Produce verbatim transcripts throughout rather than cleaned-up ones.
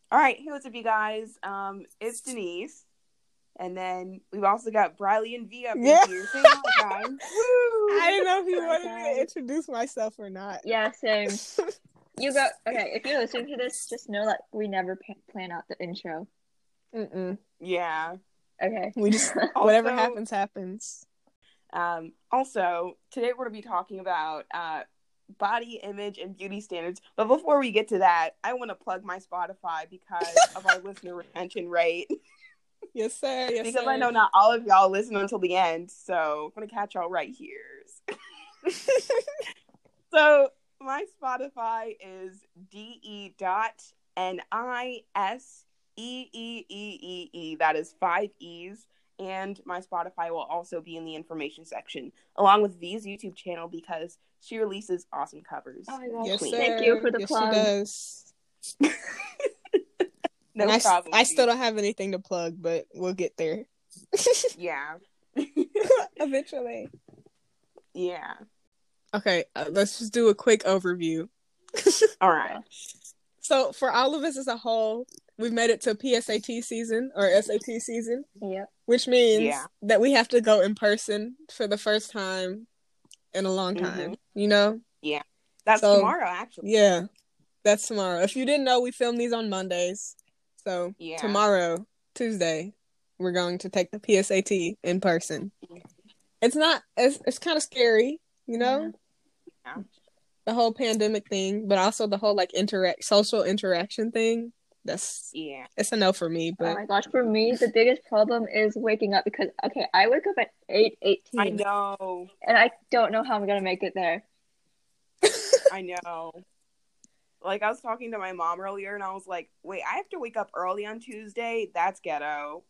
All right, hey, what's up, you guys? Um, it's Denise, and then we've also got Briley and V up Yeah. in here. Say hi, guys. Woo! I didn't know if you Hi, wanted guys. me to introduce myself or not. Yeah, same. You got okay. If you're listening to this, just know that we never p- plan out the intro. Mm-mm. Yeah. Okay. We just Also- whatever happens, happens. Um, also, today we're going to be talking about uh, body image and beauty standards. But before we get to that, I want to plug my Spotify because of our listener retention rate. Yes, sir. Yes, because sir. I know not all of y'all listen until the end, so I'm going to catch y'all right here. So my Spotify is de dot n i s e e e e e. That is five E's. And my Spotify will also be in the information section, along with V's YouTube channel, because she releases awesome covers. Oh my gosh! Yes, Queen. sir. Thank you for the yes, plug. she does. No and I, problem. I still don't have anything to plug, but we'll get there. Yeah. Eventually. Yeah. Okay, uh, let's just do a quick overview. All right. So, for all of us as a whole, we've made it to P S A T season or S A T season, Yep. which means Yeah. that we have to go in person for the first time in a long time. Mhm. You know? That's So, tomorrow, actually. Yeah, that's tomorrow. If you didn't know, we film these on Mondays. So Yeah. tomorrow, Tuesday, we're going to take the P S A T in person. Mhm. It's not, it's, it's kind of scary, you know? Yeah. The whole pandemic thing, but also the whole like interact, social interaction thing. That's, Yeah. it's a no for me, Oh but my gosh! For me, the biggest problem is waking up because okay, I wake up at eight eighteen, I know. and I don't know how I'm gonna make it there. I know. Like, I was talking to my mom earlier, and I was like, wait, I have to wake up early on Tuesday? That's ghetto.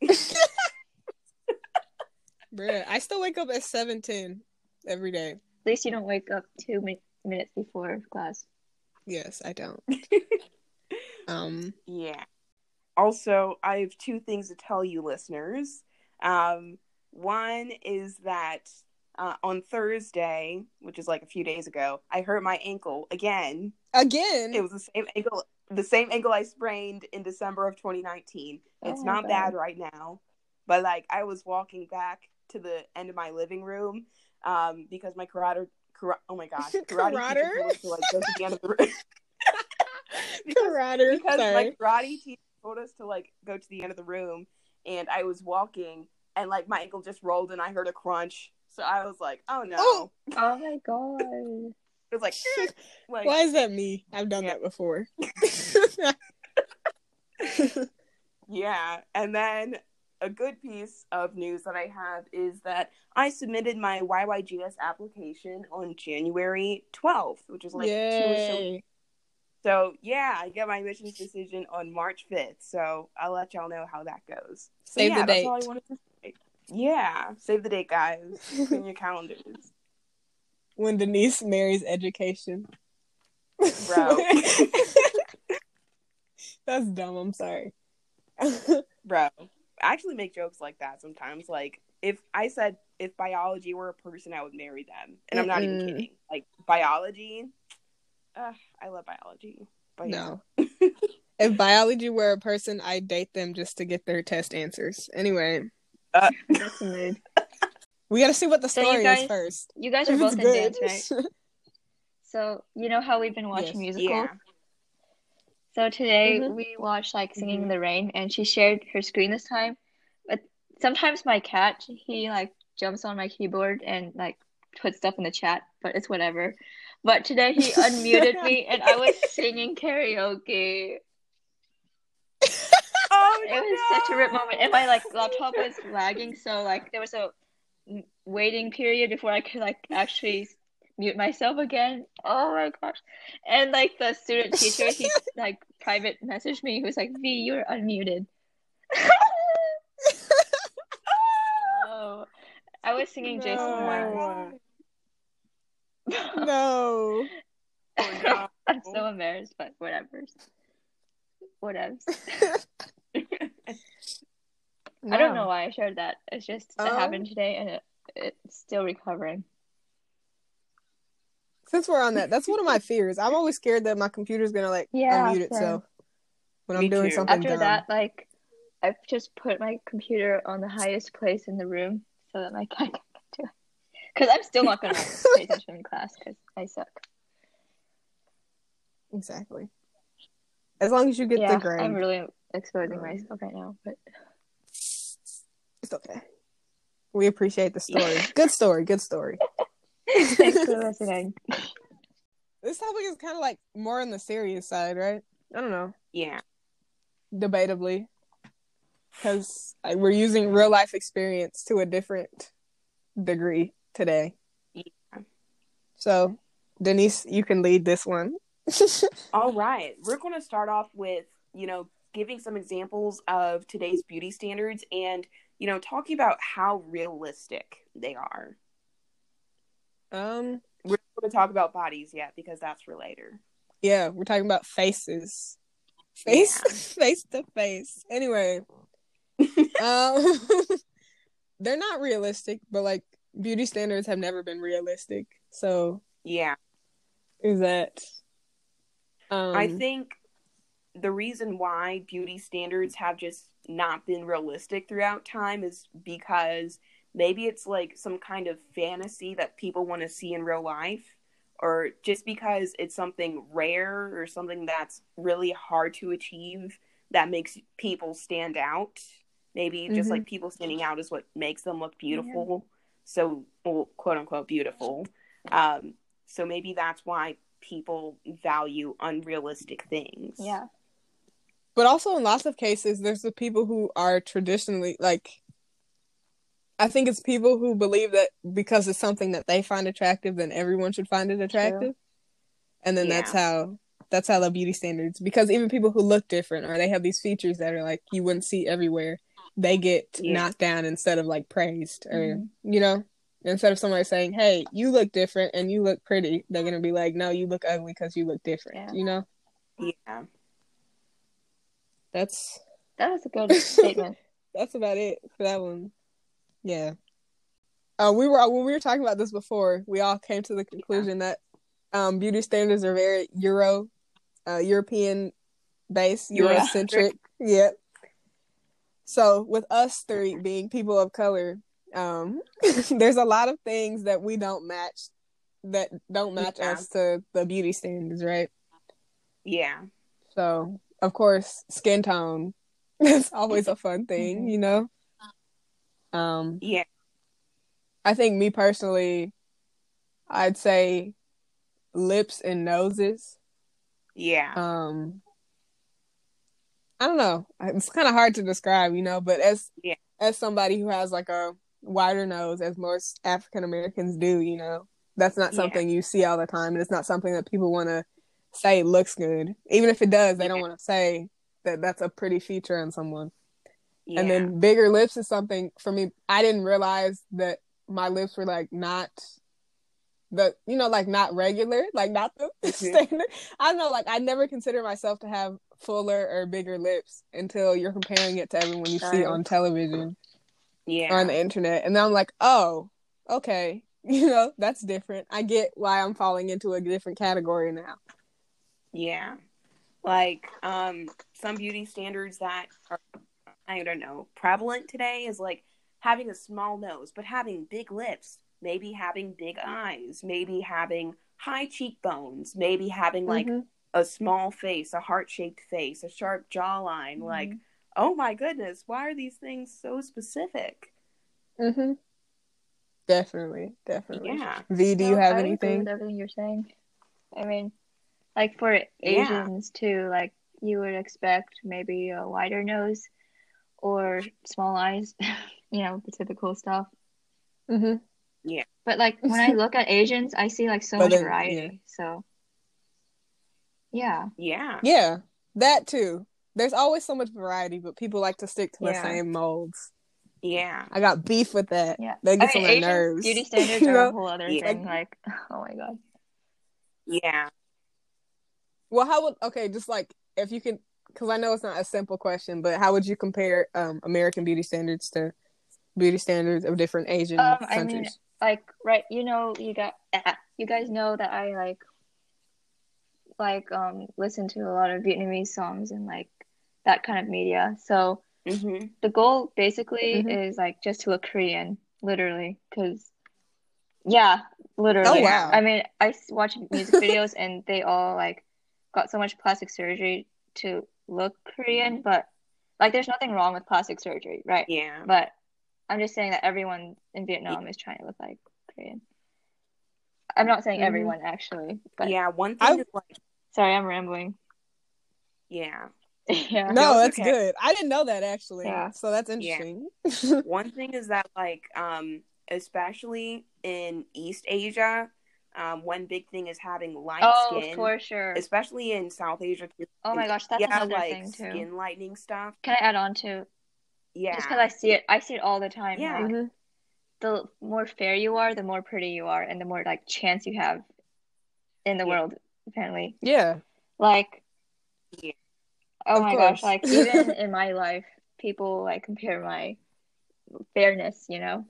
bruh, I still wake up at seven ten every day. At least you don't wake up two mi- minutes before class. Yes, I don't. um, Yeah. Also, I have two things to tell you, listeners. Um, one is that uh, on Thursday, which is like a few days ago, I hurt my ankle again. again, It was the same ankle, the same ankle I sprained in December of twenty nineteen. It's Oh, not God. bad right now, but like I was walking back to the end of my living room, um, because my karate, kara- oh my god, karate Karate? teacher told us to like go to the end of the room. because Karate, because sorry. my karate teacher told us to like go to the end of the room, and I was walking, and like my ankle just rolled, and I heard a crunch. So I was like, oh no. Oh. Oh my god! It was like, like Why is that me? I've done Yeah. that before. yeah. And then a good piece of news that I have is that I submitted my Y Y G S application on January twelfth, which is like two or so. Yay. So yeah, I get my admissions decision on March fifth. So I'll let y'all know how that goes. So, Save yeah, the that's date. all I wanted to say. Yeah, save the date, guys. Put in your calendars. When Denise marries education. Bro. That's dumb, I'm sorry. Bro, I actually make jokes like that sometimes. Like, if I said if biology were a person, I would marry them. And I'm not even Mm-mm. kidding. Like, biology, uh, I love biology. But yeah. No. If biology were a person, I'd date them just to get their test answers. Anyway, Uh, That's a mood. we gotta see what the So you story guys- is first. You guys are If both it's in good. dance, right? So you know how we've been watching Yes. musicals. yeah. So today Mhm. we watched like Singing in Mhm. the Rain, and she shared her screen this time. But sometimes my cat, he like jumps on my keyboard and like puts stuff in the chat, but it's whatever. But today he unmuted me, and I was singing karaoke. Oh, It was no! such a rip moment, and my like laptop was lagging, so like there was a waiting period before I could like actually mute myself again. Oh my gosh! And like the student teacher, he like private messaged me. He was like, "V, you're unmuted." Oh, I was singing Jason Oh my Mraz. god. No. Oh, no. I'm so embarrassed, but whatever. Whatevs. I don't know why I shared that. It's just it Um, happened today, and it, it's still recovering. Since we're on that, that's one of my fears. I'm always scared that my computer's gonna like Yeah, unmute same. itself. when Me I'm doing too. something After dumb. that, like, I've just put my computer on the highest place in the room so that my cat can do it. Because I'm still not gonna pay attention in class because I suck. Exactly. As long as you get Yeah, the grade. I'm really exposing Um, myself right now, but It's okay. We appreciate the story. Good story. Good story. thanks for listening. This topic is kind of like more on the serious side, right? I don't know. Yeah. Debatably. Because we're using real life experience to a different degree today. Yeah. So, Denise, you can lead this one. All right. We're going to start off with, you know, giving some examples of today's beauty standards and, you know, talking about how realistic they are. Um, We're not going to talk about bodies yet because that's for later. yeah, we're talking about faces. Face, Yeah. face to face. Anyway, um, they're not realistic, but like beauty standards have never been realistic. So Yeah. is that? Um, I think the reason why beauty standards have just not been realistic throughout time is because maybe it's like some kind of fantasy that people want to see in real life, or just because it's something rare or something that's really hard to achieve that makes people stand out. Maybe just Mhm. like people standing out is what makes them look beautiful. So, well, quote unquote, beautiful. Um, so maybe that's why people value unrealistic things. Yeah. But also in lots of cases, there's the people who are traditionally like. I think it's people who believe that because it's something that they find attractive, then everyone should find it attractive, True. and then Yeah. that's how that's how the beauty standards. Because even people who look different or they have these features that are like you wouldn't see everywhere, they get Yeah. knocked down instead of like praised, or Mhm. you know, instead of somebody saying, "Hey, you look different and you look pretty," they're gonna be like, "No, you look ugly because you look different." Yeah. You know, Yeah. that's That was a good statement. that's about it for that one. Yeah. Uh, we were when we were talking about this before, we all came to the conclusion that um, beauty standards are very Euro, uh, European based, Yeah. Eurocentric. Yep. So with us three being people of color, um, there's a lot of things that we don't match, that don't match Yeah. us to the beauty standards, right? Yeah. So of course, skin tone is always a fun thing, Mhm. you know. Um, Yeah. I think me personally, I'd say lips and noses. Yeah. Um, I don't know. It's kind of hard to describe, you know, but as Yeah. as somebody who has like a wider nose, as most African Americans do, you know, that's not Yeah. something you see all the time, and it's not something that people want to say looks good. Even if it does, they don't Yeah. want to say that that's a pretty feature in someone. Yeah. And then bigger lips is something for me. I didn't realize that my lips were like not the, you know, like not regular, like not the Mhm. standard. I don't know, like I never considered myself to have fuller or bigger lips until you're comparing it to everyone you see Right. on television Yeah. or on the internet. And then I'm like, oh, okay, you know, that's different. I get why I'm falling into a different category now. Yeah. Like, um, some beauty standards that are, I don't know, prevalent today is like having a small nose, but having big lips, maybe having big eyes, maybe having high cheekbones, maybe having like Mhm. a small face, a heart-shaped face, a sharp jawline. Mhm. Like, oh my goodness, why are these things so specific? Mhm. Definitely, definitely. Yeah. V, do No, you have I would agree anything? with everything you're saying. I mean, like for Yeah. Asians too, like you would expect maybe a wider nose or small eyes, you know, the typical stuff. Mhm. Yeah. But like when I look at Asians, I see like so But much then, variety. yeah. So yeah, Yeah. Yeah, that too. There's always so much variety, but people like to stick to the yeah, same molds. Yeah. I got beef with that. yeah. That I gets mean, on my Asians' nerves. beauty standards You are a know? whole other Yeah. thing. Like, oh my god. Yeah. Well, how would okay, just like if you can, because I know it's not a simple question, but how would you compare um American beauty standards to beauty standards of different Asian Um, I mean, countries? like, right, you know, you got, you guys know that I like, like, um, listen to a lot of Vietnamese songs and like that kind of media. So Mm-hmm. the goal basically Mhm. is like just to look Korean, literally, because yeah, Oh literally. wow. I mean, I s- watch music videos and they all like got so much plastic surgery to look Korean, but like there's nothing wrong with plastic surgery, right? Yeah. But I'm just saying that everyone in Yeah. Vietnam is trying to look like Korean. I'm not saying Mhm. everyone actually, but Yeah. One I thing is like, sorry, I'm rambling. yeah. Yeah. no, No, it's that's okay. good. I didn't know that actually. Yeah. So that's Yeah. interesting. One thing is that like, um, especially in East Asia, um, one big thing is having light Oh, skin, for sure. especially in South Asia too. Oh my And gosh, that's yeah, another like thing too. skin lightening stuff. Can I add on to just because I Yeah. see it, I see it all the time. Yeah. Like Mhm. the more fair you are, the more pretty you are, and the more like chance you have in the Yeah. world, apparently. Yeah, Like, Yeah. oh of my gosh, course. like even in my life, people like compare my fairness, you know?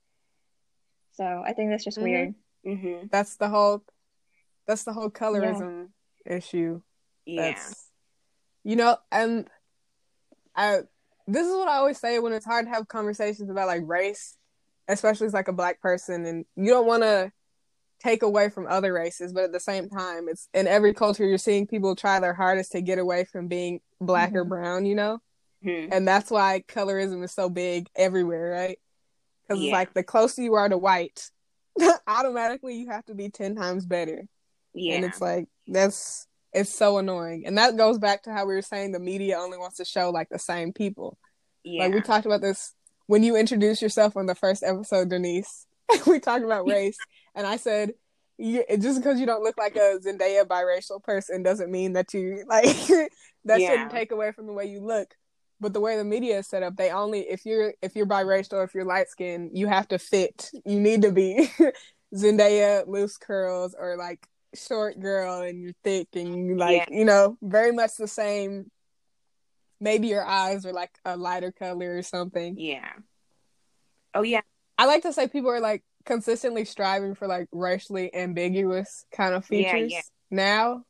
So I think that's just Mhm. weird. Mm-hmm. That's the whole that's the whole Yeah. colorism issue. Yeah. That's you know, and I this is what I always say when it's hard to have conversations about like race, especially as like a black person, and you don't want to take away from other races, but at the same time, it's in every culture you're seeing people try their hardest to get away from being black or Mhm. brown, you know? Mm-hmm. And that's why colorism is so big everywhere, right? Because it's Yeah. like the closer you are to white, automatically you have to be ten times better. And Yeah. it's like, that's, it's so annoying. And that goes back to how we were saying the media only wants to show like the same people. Like we Yeah. talked about this when you introduced yourself on the first episode, Denise. We talked about race, and I said, you, just because you don't look like a Zendaya biracial person doesn't mean that you like that Yeah. shouldn't take away from the way you look. But the way the media is set up, they only if you're if you're biracial or if you're light skinned, you have to fit. You need to be Zendaya, loose curls, or like short girl, and you're thick, and you like Yeah. you know very much the same. Maybe your eyes are like a lighter color or something. Yeah. Oh yeah. I like to say people are like consistently striving for like racially ambiguous kind of Yeah. features Yeah. now.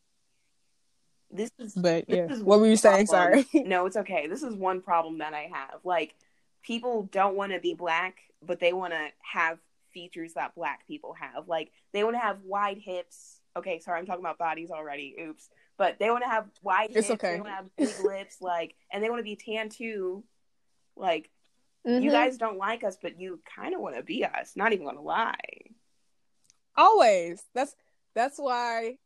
This is But this yeah, is what one were you saying? problem. Sorry. No, it's okay. This is one problem that I have. Like, people don't want to be black, but they want to have features that black people have. Like, they want to have wide hips. Okay, sorry, I'm talking about bodies already. Oops. But they want to have wide It's hips. okay. They want to have big lips. Like, and they want to be tan too. Like, Mm-hmm. you guys don't like us, but you kind of want to be us. Not even gonna lie. Always. That's that's why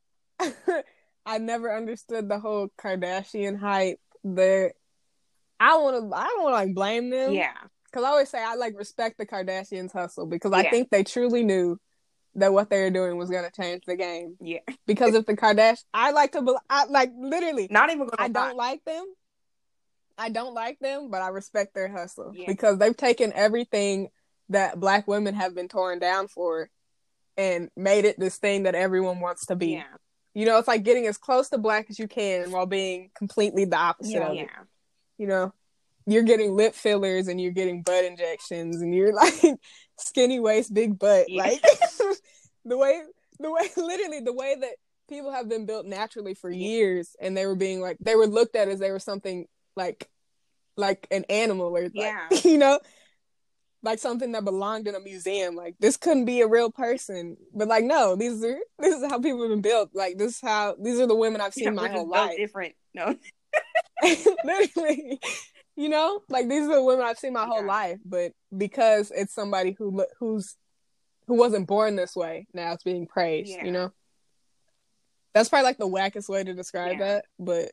I never understood the whole Kardashian hype. The I want to I don't want to like blame them. Yeah. Because I always say I like respect the Kardashians' hustle because I Yeah. think they truly knew that what they were doing was going to change the game. Yeah. Because if the Kardashians, I like to, I like literally, Not even gonna I lie. don't like them. I don't like them, but I respect their hustle Yeah. because they've taken everything that black women have been torn down for and made it this thing that everyone wants to be. Yeah. You know, it's like getting as close to black as you can while being completely the opposite Yeah. of Yeah. it. You know, you're getting lip fillers and you're getting butt injections and you're like skinny waist, big butt. Yeah. Like the way, the way, literally the way that people have been built naturally for Yeah. years, and they were being like, they were looked at as they were something like, like an animal or like, Yeah. you know, like something that belonged in a museum. Like this couldn't be a real person, but like no, these are this is how people have been built. Like this is how these are the women I've seen Yeah, my we're whole just built life. different. No. Literally, you know, like these are the women I've seen my whole Yeah. life, but because it's somebody who who's who wasn't born this way, now it's being praised. Yeah. You know, that's probably like the wackest way to describe Yeah. that, but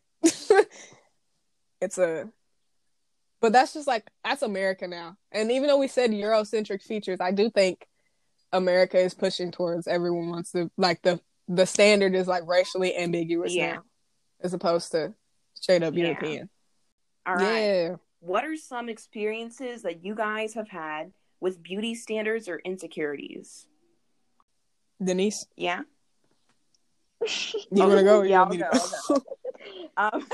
it's a. But that's just like that's America now, and even though we said Eurocentric features, I do think America is pushing towards everyone wants to like the the standard is like racially ambiguous Yeah. now, as opposed to straight up Yeah. European. All right. Yeah. What are some experiences that you guys have had with beauty standards or insecurities? Denise, Yeah. you want to go? Or you Yeah, want I'll me go. to I'll go. Um,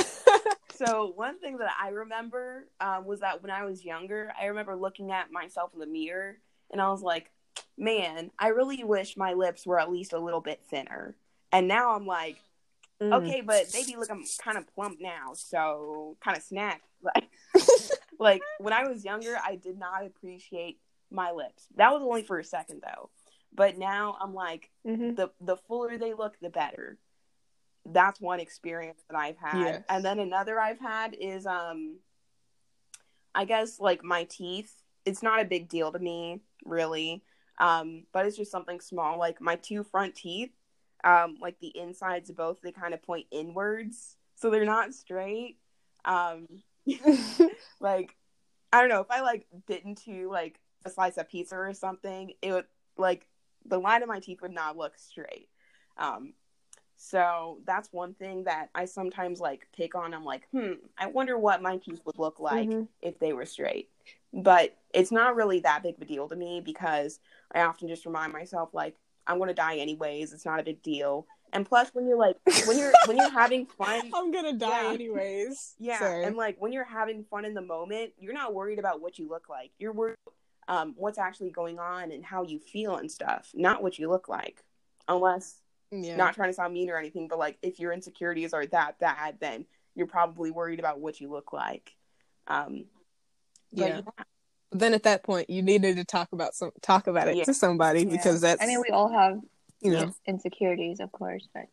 so one thing that I remember um, was that when I was younger, I remember looking at myself in the mirror and I was like, man, I really wish my lips were at least a little bit thinner. And now I'm like, Mm. Okay, but they be looking kind of plump now, so kind of snack. Like, like when I was younger, I did not appreciate my lips. That was only for a second though. But now I'm like, Mm-hmm. the the fuller they look, the better. That's one experience that I've had. Yes. And then another I've had is, um, I guess, like, my teeth. It's not a big deal to me, really. Um, but it's just something small. Like, my two front teeth, um, like, the insides of both, they kind of point inwards. So they're not straight. Um, like, I don't know. If I, like, bit into, like, a slice of pizza or something, it would, like, the line of my teeth would not look straight. Um, so that's one thing that I sometimes like pick on. I'm like, hmm, I wonder what my teeth would look like Mm-hmm. if they were straight. But it's not really that big of a deal to me because I often just remind myself, like, I'm going to die anyways. It's not a big deal. And plus, when you're like, when you're when you're having fun, I'm gonna die Yeah. anyways. yeah, Sorry. and like when you're having fun in the moment, you're not worried about what you look like. You're worried um, what's actually going on and how you feel and stuff, not what you look like. Unless, Yeah. not trying to sound mean or anything, but like if your insecurities are that bad, then you're probably worried about what you look like. Um, but Yeah. But then at that point, you needed to talk about some talk about it Yeah. to somebody Yeah. because that's I mean, we all have you know. Yeah. insecurities, of course, but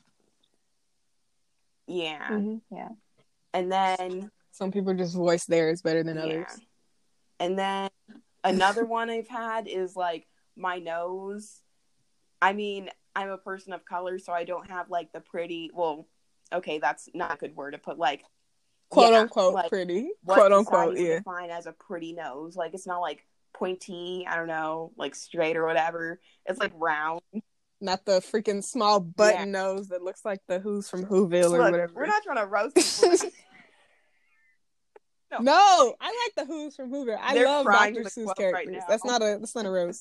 yeah, Mhm. yeah. and then Some people just voice theirs better than yeah, others. and then another one I've had is like my nose. I mean, I'm a person of color, so I don't have like the pretty. Well, okay, that's not a good word to put. Like, Quote yeah, unquote like, pretty. what Quote society unquote, would yeah. define as a pretty nose. Like, it's not like pointy. I don't know, like straight or whatever. It's like round. Not the freaking small button nose that looks like the Who's from Whoville or Look, whatever. we're not trying to roast people. No. No, I like the Who's from Whoville. I They're love crying Doctor in the Seuss club characters. right now. That's not a that's not a roast.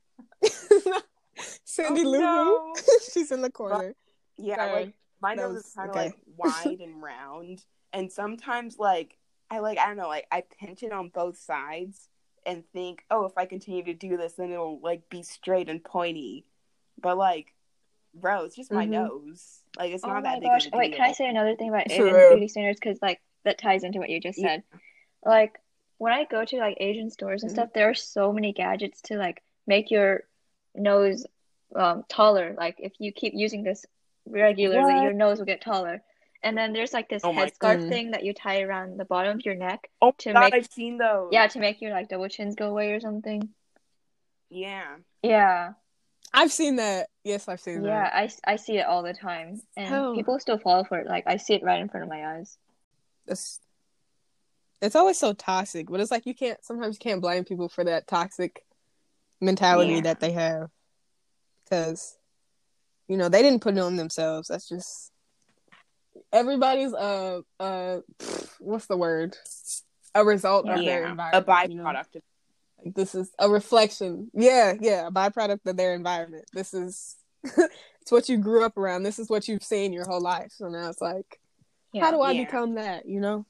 Cindy Oh, Lou no. Who, she's in the corner. Yeah, Sorry. like my That nose was- is kind of okay. like wide and round, and sometimes like I like I don't know, like I pinch it on both sides and think, oh, if I continue to do this, then it'll like be straight and pointy. But like, bro, it's just my Mhm. nose. Like it's Oh not my that big gosh! of a Wait, deal. can I say another thing about For Asian real. beauty standards? Because like that ties into what you just Yeah. said. Like when I go to like Asian stores and Mhm. stuff, there are so many gadgets to like make your nose um taller. Like if you keep using this regularly, What? your nose will get taller. And then there's like this Oh my- headscarf Mm. thing that you tie around the bottom of your neck Oh to my god, make I've seen those. yeah to make your like double chins go away or something. Yeah. Yeah, I've seen that. Yes, I've seen yeah, that. I, I see it all the time, and Hell. people still fall for it. Like I see it right in front of my eyes. It's, it's always so toxic, but it's like you can't sometimes you can't blame people for that toxic mentality Yeah. that they have. Because, you know, they didn't put it on themselves. That's just everybody's uh uh what's the word? A result of their Yeah. environment. A you know? byproduct of Like, this is a reflection. Yeah, yeah, a byproduct of their environment. This is it's what you grew up around. This is what you've seen your whole life. So now it's like, Yeah. how do I Yeah. become that, you know?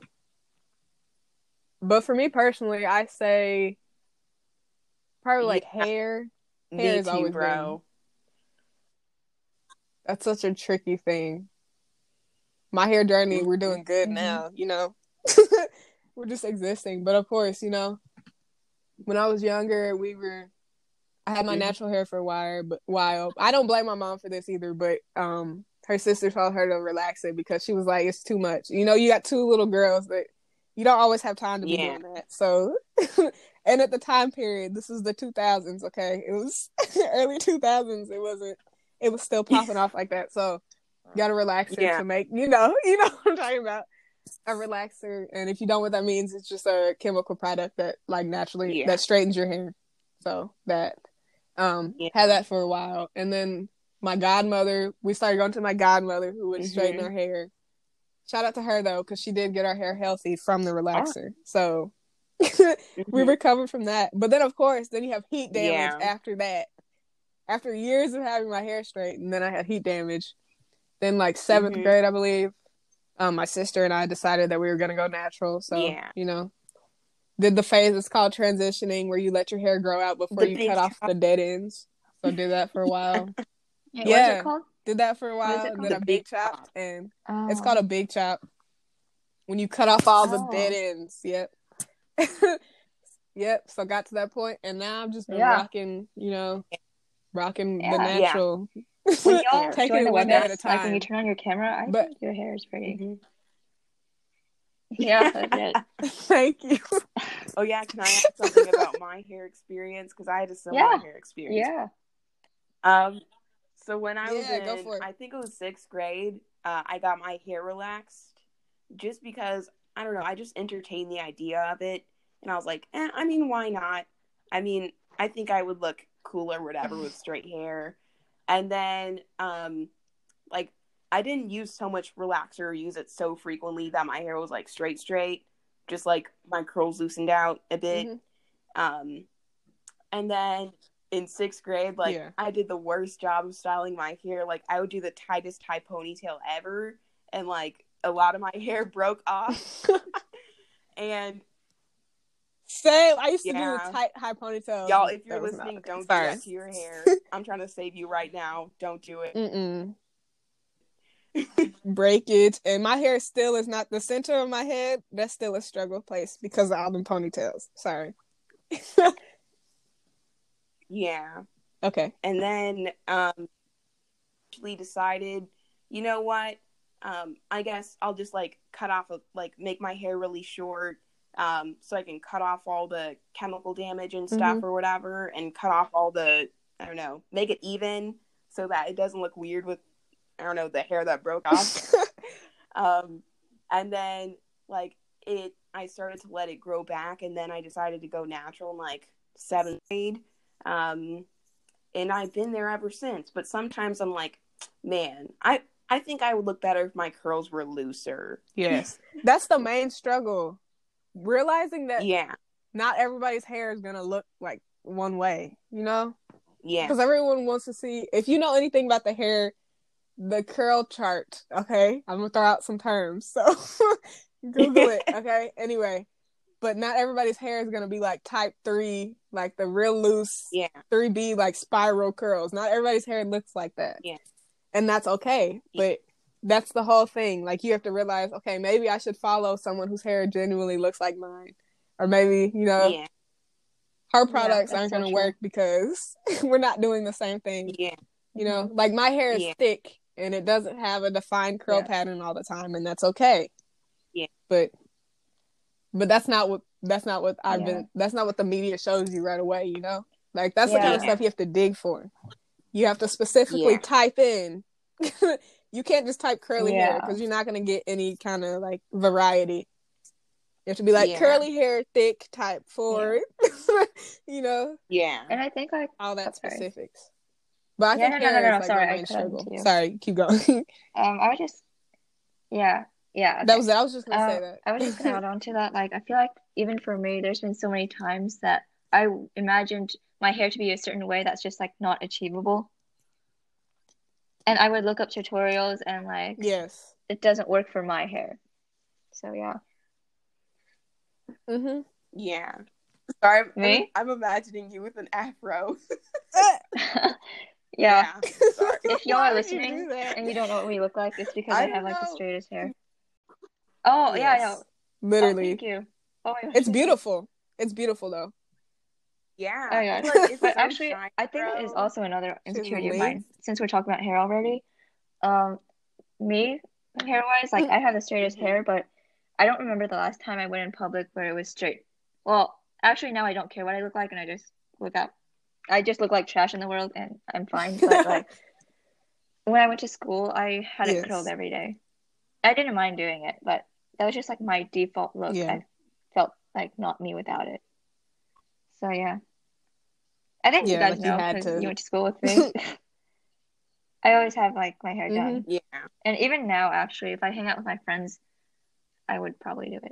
But for me personally, I say probably like Yeah. hair. Me Hair has too, always bro. That's such a tricky thing. My hair journey, we're doing good Mhm. now, you know. We're just existing. But of course, you know, when I was younger, we were I had my Mhm. natural hair for a while, but while I don't blame my mom for this either, but um her sister told her to relax it because she was like, it's too much. You know, you got two little girls, but you don't always have time to be Yeah. doing that. So and at the time period, this was the two thousands, okay? It was early two thousands. It wasn't it was still popping off like that. So you got a relaxer Yeah. to make, you know, you know what I'm talking about. A relaxer, and if you don't know what that means, it's just a chemical product that like naturally Yeah. that straightens your hair. So that um Yeah. had that for a while, and then my godmother, we started going to my godmother who would straighten Mhm. our hair. Shout out to her though, because she did get our hair healthy from the relaxer. So we Mhm. recovered from that. But then of course, then you have heat damage Yeah. after that. After years of having my hair straight, and then I had heat damage. Then like seventh Mhm. grade, I believe. Um, my sister and I decided that we were gonna go natural. So Yeah. you know, did the phase it's called transitioning, where you let your hair grow out before The you big cut off chop. the dead ends. So did that for a while. Wait, what is Yeah. it called? Did that for a What is while, it and called? then The a big big chop, chop. and Oh. it's called a big chop. When you cut off all the Oh. dead ends. Yep. Yep. So got to that point, and now I've just been Yeah. rocking, you know, rocking the Yeah. Yeah. natural. When y'all Taking join it the one day at a WebEx, like when you time. turn on your camera, I But- think your hair is pretty. Mhm. Yeah, legit. Thank you. Oh yeah, can I add something about my hair experience? Because I had a similar Yeah. hair experience. Yeah. Um, so when I was Yeah, go in, for it. I think it was sixth grade, uh, I got my hair relaxed, just because I don't know. I just entertained the idea of it, and I was like, eh, I mean, why not? I mean, I think I would look cool or whatever with straight hair. And then, um, like, I didn't use so much relaxer or use it so frequently that my hair was like straight, straight. Just like my curls loosened out a bit. Mhm. Um, and then in sixth grade, like Yeah. I did the worst job of styling my hair. Like I would do the tightest high ponytail ever, and like a lot of my hair broke off. And Same. I used to do Yeah. the tight high ponytail. y'all, if you're That was listening, not- don't Sorry. do that to your hair. I'm trying to save you right now. Don't do it. Mm-mm. Breakage, and my hair still is not the center of my head. That's still a struggle place because of all them ponytails. Sorry. Yeah. Okay. And then um actually decided, you know what? Um, I guess I'll just like cut off a, like make my hair really short, um, so I can cut off all the chemical damage and stuff Mhm. or whatever, and cut off all the, I don't know, make it even so that it doesn't look weird with, I don't know, the hair that broke off. um, and then like it, I started to let it grow back, and then I decided to go natural in like seventh grade. Um, and I've been there ever since. But sometimes I'm like, man, I I think I would look better if my curls were looser. Yes. That's the main struggle. Realizing that Yeah, not everybody's hair is gonna look like one way, you know? yeah, Because everyone wants to see, if you know anything about the hair, the curl chart, okay? I'm gonna throw out some terms. So Google it, okay? Anyway. But not everybody's hair is gonna be like type three, like the real loose yeah, three B like spiral curls. Not everybody's hair looks like that. Yeah. And that's okay. But that's the whole thing. Like you have to realize, okay, maybe I should follow someone whose hair genuinely looks like mine. Or maybe, you know, yeah, her Yeah, products that's aren't so gonna true. work because we're not doing the same thing. yeah, You know, like my hair is Yeah. thick and it doesn't have a defined curl Yeah. pattern all the time, and that's okay. Yeah. But but that's not what that's not what I've Yeah. been that's not what the media shows you right away, you know? Like that's the Yeah. kind of Yeah. stuff you have to dig for. You have to specifically Yeah. type in. You can't just type curly hair Yeah. because you're not gonna get any kind of like variety. You have to be like Yeah. curly hair, thick, type four. You know, yeah. And I think like all that Oh, sorry. specifics. But I Yeah, think no, no, hair no, is no, like sorry, my I main cut struggle. into you. Sorry, keep going. um I was just yeah, yeah. Okay. That was it. I was just gonna Uh, say that. I was just gonna add on to that. Like, I feel like even for me, there's been so many times that I imagined my hair to be a certain way that's just like not achievable. And I would look up tutorials and like Yes. it doesn't work for my hair. So yeah. Mm-hmm. Yeah. Sorry, I'm, Me? I'm, I'm imagining you with an afro. Yeah. Sorry. If y'all Why are would you listening do that? and you don't know what we look like, it's because I I, don't have like the know. straightest hair. Oh yeah, yeah. Yes. Oh, Literally. thank you. Oh my gosh. It's beautiful. It's beautiful though. Yeah. Oh my I gosh. feel like it's But so actually, shiny, I think it is bro. also another She's insecurity of lit. mine. Since we're talking about hair already, um, me hair wise, like I have the straightest Mhm. hair, but I don't remember the last time I went in public where it was straight. Well, actually, now I don't care what I look like, and I just look out. I just look like trash in the world, and I'm fine. But like when I went to school, I had it Yes. curled every day. I didn't mind doing it, but that was just like my default look. Yeah. I felt like not me without it. So yeah, I think you Yeah, guys like you know had because to. you went to school with me. I always have like my hair done. Yeah. And even now, actually, if I hang out with my friends, I would probably do it.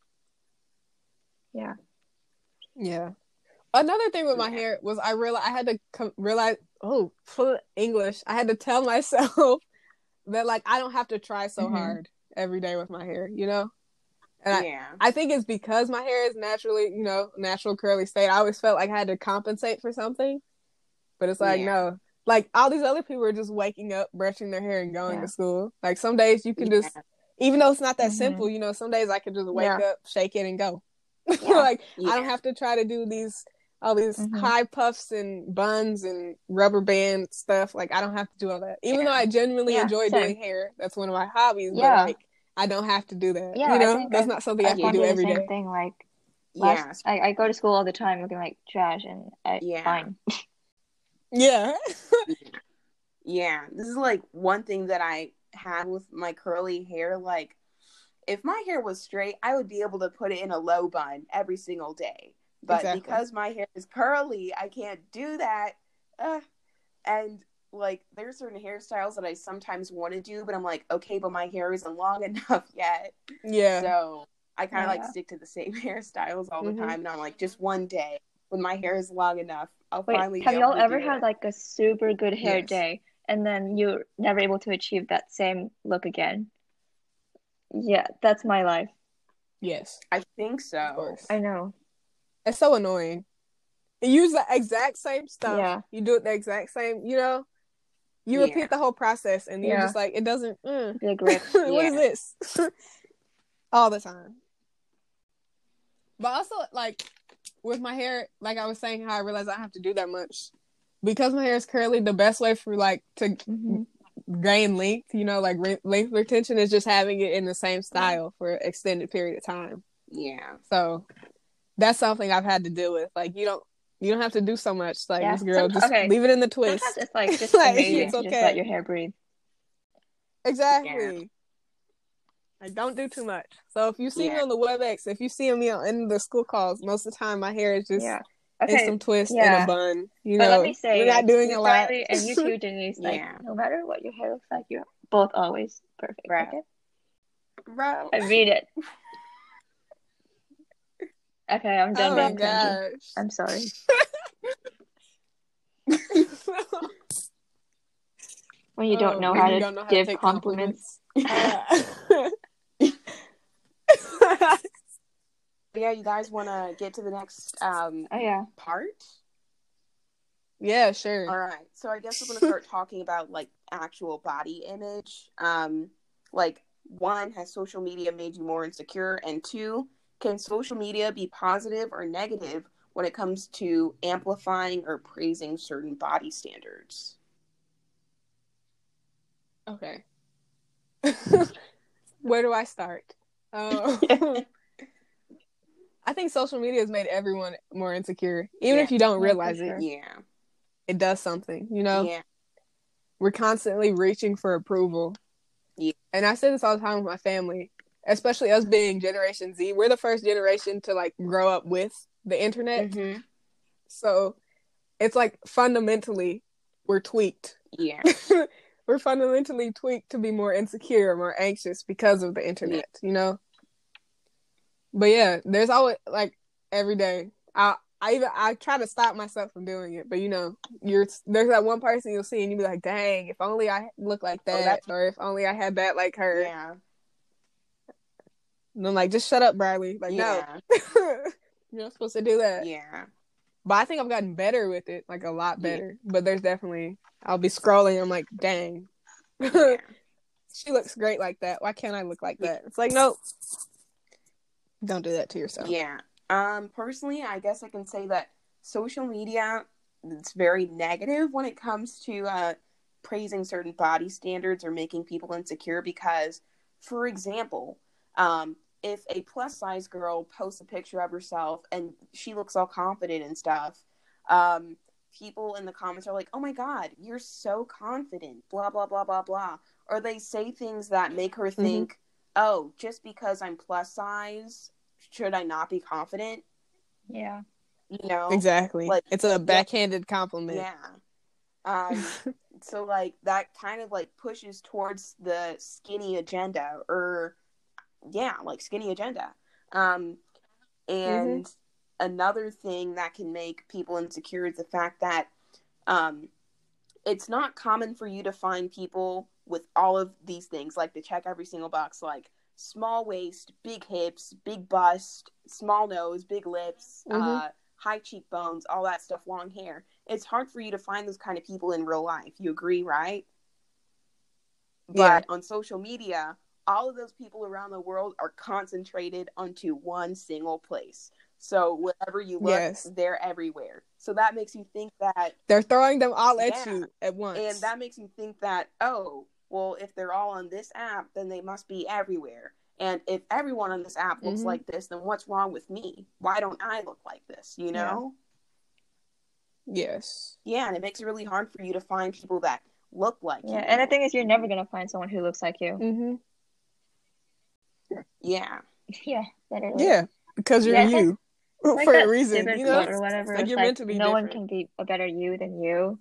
Yeah. Yeah. Another thing with my Yeah. hair was I realized I had to com- realize oh English. I had to tell myself that like I don't have to try so Mhm. hard every day with my hair, you know? And I, Yeah. I think it's because my hair is naturally, you know, natural curly state. I always felt like I had to compensate for something. But it's like, Yeah. no, like all these other people are just waking up, brushing their hair, and going Yeah. to school. Like some days you can Yeah. just, even though it's not that Mhm. simple, you know, some days I can just wake Yeah. up, shake it, and go. Yeah. Like I Yeah. don't have to try to do these all these Mhm. high puffs and buns and rubber band stuff. Like I don't have to do all that. Even Yeah. though I genuinely Yeah, enjoy same. doing hair, that's one of my hobbies. Yeah. But like I don't have to do that. Yeah, You I know, think that's I've, not something I I've have to gone do through the every same day. thing. Like last, Yeah. I, I go to school all the time looking like trash, and I Yeah. fine. Yeah. Yeah. This is like one thing that I have with my curly hair. Like, if my hair was straight, I would be able to put it in a low bun every single day. But Exactly. because my hair is curly, I can't do that. Uh, and like, there's certain hairstyles that I sometimes want to do, but I'm like, okay, but my hair isn't long enough yet. Yeah. So I kind of Yeah. like stick to the same hairstyles all the Mhm. time. And I'm like, just one day when my hair is long enough, I'll Wait, finally have be y'all able to ever do had it. like a super good hair Yes. day, and then you're never able to achieve that same look again? Yeah, that's my life. Yes. I think Of so. course. I know. It's so annoying. You use the exact same stuff. Yeah. You do it the exact same, you know, you Yeah. repeat the whole process and you're Yeah. just like, it doesn't, mm. Big rip. What is Yeah. this? All the time. But also, like, with my hair, like I was saying, how I realized I don't have to do that much. Because my hair is curly, the best way for, like, to Mhm. gain length, you know, like re- length retention is just having it in the same style for an extended period of time. Yeah. So that's something I've had to deal with. Like, you don't, you don't have to do so much. Like, Yeah. this girl, Somet- just okay. leave it in the twist. Sometimes it's like just Like, amazing it's to just okay. let your hair breathe. Exactly. Like, don't do too much. So if you see me Yeah. on the WebEx, if you see me on in the school calls, most of the time my hair is just Yeah. in Okay. some twist and Yeah. a bun. You But know, let me say, we're not like, doing you, a lot. Riley, and you too, Denise, like, Yeah. no matter what your hair looks like, you're both always perfect. Right. Okay? Bro. I mean it. Okay, I'm done Oh my being cringy. gosh. I'm sorry. When you don't Oh, know when how you to don't know how to give take compliments. Uh, Yeah, you guys want to get to the next um Oh, yeah. part? yeah, sure. All right. So I guess we're going to start talking about like actual body image. Um, like one, has social media made you more insecure? And two, can social media be positive or negative when it comes to amplifying or praising certain body standards? Okay. Where do I start? Um, I think social media has made everyone more insecure. Even Yeah. if you don't Yeah, realize for it, sure. Yeah. it does something, you know? Yeah. We're constantly reaching for approval. Yeah. And I say this all the time with my family, especially us being Generation Z. We're the first generation to like grow up with the internet. Mm-hmm. So it's like fundamentally we're tweaked. Yeah. We're fundamentally tweaked to be more insecure, more anxious because of the internet, Yeah. you know? But yeah, there's always like every day. I I even I try to stop myself from doing it, but you know, you're there's that one person you'll see and you be like, dang, if only I look like that, Oh, that's- or if only I had that like her. Yeah. And I'm like, just shut up, Bradley. Like, Yeah. no, you're not supposed to do that. Yeah. But I think I've gotten better with it, like a lot Yeah. better. But there's definitely, I'll be scrolling. I'm like, dang, Yeah. she looks great like that. Why can't I look like that? It's like, nope. Don't do that to yourself. Yeah. Um, personally, I guess I can say that social media is very negative when it comes to uh, praising certain body standards or making people insecure because, for example, um, if a plus size girl posts a picture of herself and she looks all confident and stuff, um, people in the comments are like, oh my God, you're so confident, blah, blah, blah, blah, blah. Or they say things that make her think, mm-hmm. oh, just because I'm plus size, should I not be confident? Yeah. You know? Exactly. Like, it's a backhanded yeah. compliment. Yeah. Um, so, like, that kind of, like, pushes towards the skinny agenda or, yeah, like, skinny agenda. Um, and mm-hmm. another thing that can make people insecure is the fact that um, it's not common for you to find people with all of these things, like to check every single box, like small waist, big hips, big bust, small nose, big lips, mm-hmm. uh, high cheekbones, all that stuff, long hair. it's hard for you to find those kind of people in real life. You agree, right? But Yeah. on social media, all of those people around the world are concentrated onto one single place. So wherever you look, Yes. they're everywhere. So that makes you think that They're throwing them all at Yeah. you at once. and that makes you think that, oh, well, if they're all on this app, then they must be everywhere. And if everyone on this app looks Mhm. like this, then what's wrong with me? Why don't I look like this? You know? Yes. Yeah, and it makes it really hard for you to find people that look like Yeah, you. and the thing is, you're never gonna find someone who looks like you. Mm-hmm. Yeah. Yeah, literally. Yeah, because you're Yeah, it's like- you It's like for that a reason, stupid you know? quote or whatever. Like, It's you're like meant to be no one different. can be a better you than you,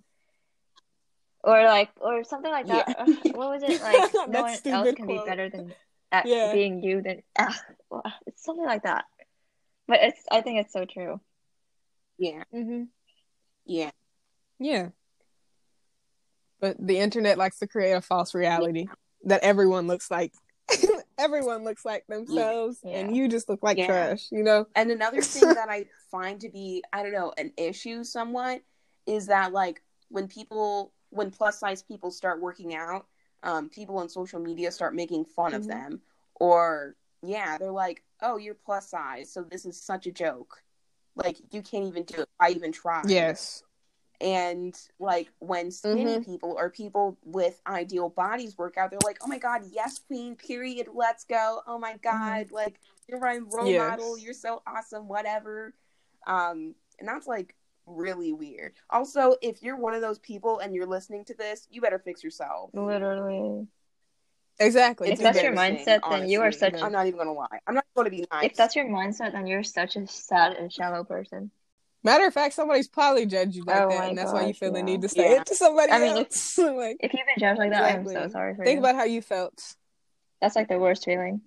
or like, or something like that. Yeah. Ugh, what was it like? That No one else stupid can quote. be better than at Yeah. being you than. Uh, it's something like that. But it's. I think it's so true. Yeah. Mm-hmm. Yeah. Yeah. But the internet likes to create a false reality that everyone looks like everyone looks like themselves, Yeah. and you just look like Yeah. trash, you know? And another thing that I find to be, I don't know, an issue somewhat is that, like, when people, when plus size people start working out, um, people on social media start making fun of Mhm. them. Or, yeah, they're like, oh, you're plus size, so this is such a joke. Like, you can't even do it. I even try. Yes. And, like, when skinny Mhm. people or people with ideal bodies work out, they're like, oh my God, yes, queen, period, let's go. Oh my God, like, you're my role Yes. model. You're so awesome, whatever. Um, and that's, like, really weird. Also, if you're one of those people and you're listening to this, you better fix yourself. Literally. Exactly. If do that's your better. embarrassing, mindset, then you are honestly. such. I'm not even gonna lie. I'm not going to be nice. If that's your mindset, then you're such a sad and shallow person. Matter of fact, somebody's probably judged you like Oh that, my and that's why you gosh, feel the yeah. need to say Yeah. it to somebody I mean, if- else. Like, If you've been judged like that, exactly. I'm so sorry for Think you. about how you felt. That's like the worst feeling.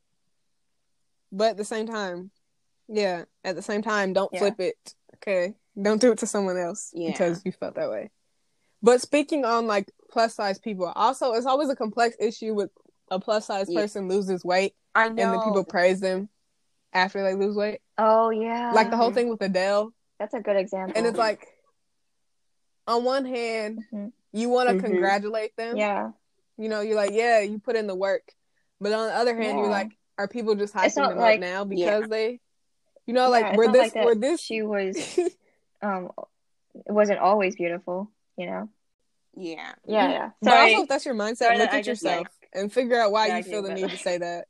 But at the same time, yeah, at the same time, don't Yeah. flip it. Okay? Don't do it to someone else Yeah. because you felt that way. But speaking on like plus size people, also it's always a complex issue with a plus size Yeah. person loses weight I know. and then people praise them after they lose weight. Oh yeah. Like the whole thing with Adele. That's a good example. And it's like, on one hand, Mhm. you want to Mhm. congratulate them. Yeah. You know, you're like, yeah, you put in the work. But on the other hand, you're Yeah. like, are people just hyping It's not them like- up now because they, you know, Yeah, like it's we're not this, like that we're this. she was um wasn't always beautiful, you know. Yeah. Yeah, yeah. But Sorry. also, if that's your mindset, Sorry look that I at just, yourself like, and figure out why you dragged feel you, the but, need to like- say that.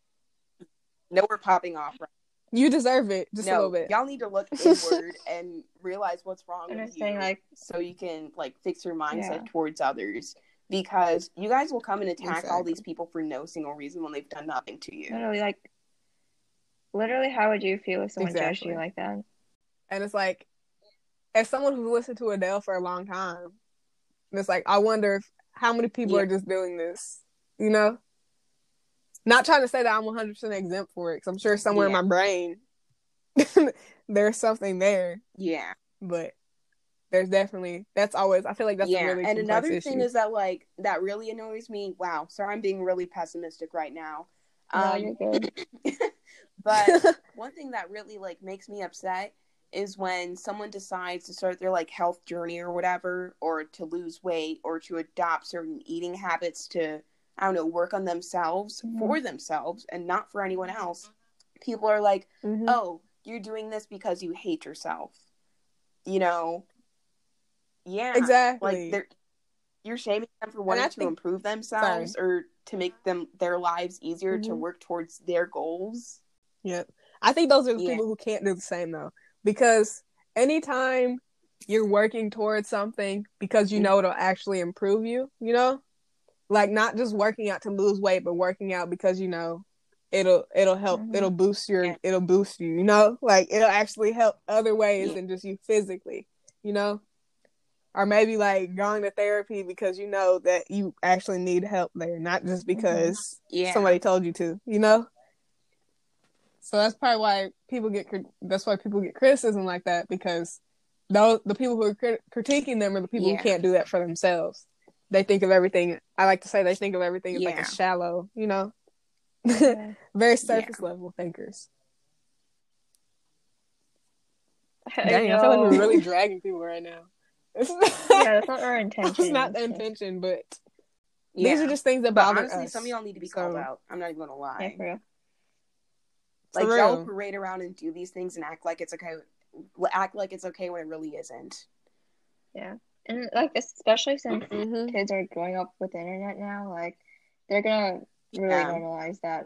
No, we're popping off right You deserve it, just a no, little bit. y'all need to look inward and realize what's wrong And with I'm saying, you, like- so you can like fix your mindset Yeah. towards others. Because you guys will come and attack all Exactly. these people for no single reason when they've done nothing to you. Literally, like, literally, how would you feel if someone judged Exactly. you like that? And it's like, as someone who's listened to Adele for a long time, it's like, I wonder if how many people Yeah. are just doing this, you know? Not trying to say that I'm one hundred percent exempt for it, because I'm sure somewhere Yeah. in my brain there's something there, Yeah. but there's definitely, that's always, I feel like that's yeah. a really and complex another issue. thing is that like that really annoys me. Wow, sorry, I'm being really pessimistic right now. No, Um, you're good. but one thing that really like makes me upset is when someone decides to start their like health journey or whatever, or to lose weight or to adopt certain eating habits to, I don't know, work on themselves Mhm. for themselves and not for anyone else. People are like, Mhm. oh, you're doing this because you hate yourself. You know? Yeah. Exactly. Like they're you're shaming them for wanting I to think- improve themselves or to make them their lives easier to Mhm. work towards their goals. Yep. I think those are the Yeah. people who can't do the same though. Because anytime you're working towards something because you know it'll actually improve you, you know? Like not just working out to lose weight, but working out because you know it'll it'll help Mhm. it'll boost your Yeah. it'll boost you, you know? Like it'll actually help other ways Yeah. than just you physically, you know? Or maybe like going to therapy because you know that you actually need help there, not just because Yeah. somebody told you to, you know? So that's probably why people get that's why people get criticism like that, because those the people who are crit- critiquing them are the people Yeah. who can't do that for themselves. They think of everything. I like to say they think of everything as like Yeah. a shallow, you know, Yeah. very surface level thinkers. I Dang, I feel like we're know. really dragging people right now. Yeah, that's not our intention. It's not the It's just- intention, but Yeah. these are just things that But bother honestly, us. some of y'all need to be So- called out. I'm not even gonna lie. Yeah, for real. Like For y'all real. parade around and do these things and act like it's okay. Act like it's okay when it really isn't. Yeah. And like especially since Mhm. kids are growing up with the internet now, like they're gonna really Yeah. normalize that.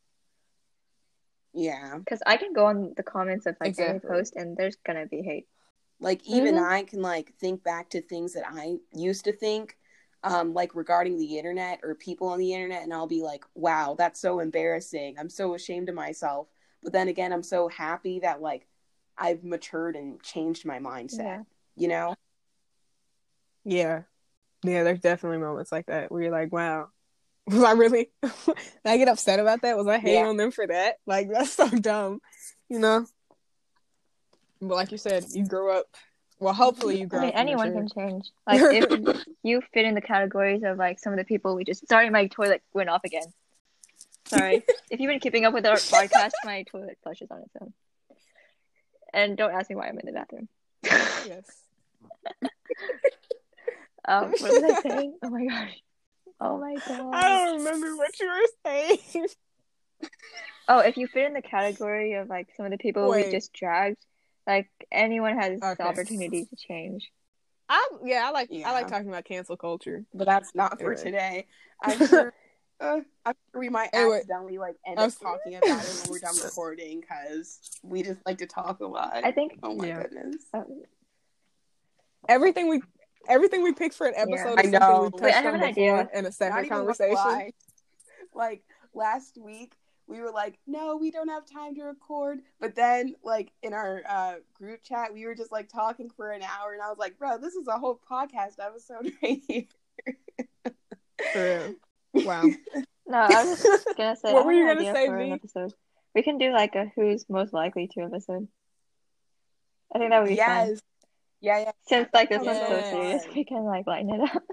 Yeah. Because I can go on the comments of like any Exactly. post and there's gonna be hate. Like even Mhm. I can like think back to things that I used to think, um, like regarding the internet or people on the internet, and I'll be like, wow, that's so embarrassing. I'm so ashamed of myself. But then again, I'm so happy that like I've matured and changed my mindset. Yeah. You know? Yeah. Yeah, there's definitely moments like that where you're like, wow, was I really, did I get upset about that? Was I hating Yeah. on them for that? Like, that's so dumb, you know? But like you said, you grow up, well, hopefully you I grow mean, up and anyone mature. can change. Like, if you fit in the categories of like some of the people we just. Sorry, my toilet went off again. Sorry. If you've been keeping up with our podcast, my toilet flushes on its own. And don't ask me why I'm in the bathroom. Yes. Um, what was I saying? Oh my gosh. Oh my god. I don't remember what you were saying. Oh, if you fit in the category of like some of the people Wait. we just dragged, like anyone has Okay. the opportunity to change. I yeah, I like I Yeah. like talking about cancel culture. But that's not for Anyway. today. I'm sure, uh, I'm sure we might Anyway. accidentally like end I up was- talking about it when we're done recording because we just like to talk a lot. I think Oh my Yeah. goodness. uh, Everything we everything we pick for an episode I is something know. we've touched Wait, I have on an before idea. in a Not separate even gonna conversation. lie. Like last week, we were like, "No, we don't have time to record." But then, like in our uh, group chat, we were just like talking for an hour, and I was like, "Bro, this is a whole podcast episode right here." For real. Wow. No, I was just gonna say. What I were have you an gonna idea say, for an V? episode. We can do like a who's most likely to episode. I think that would be fun. Yes. Yeah, yeah. Since like this That one's so was so serious, fun. we can like lighten it up.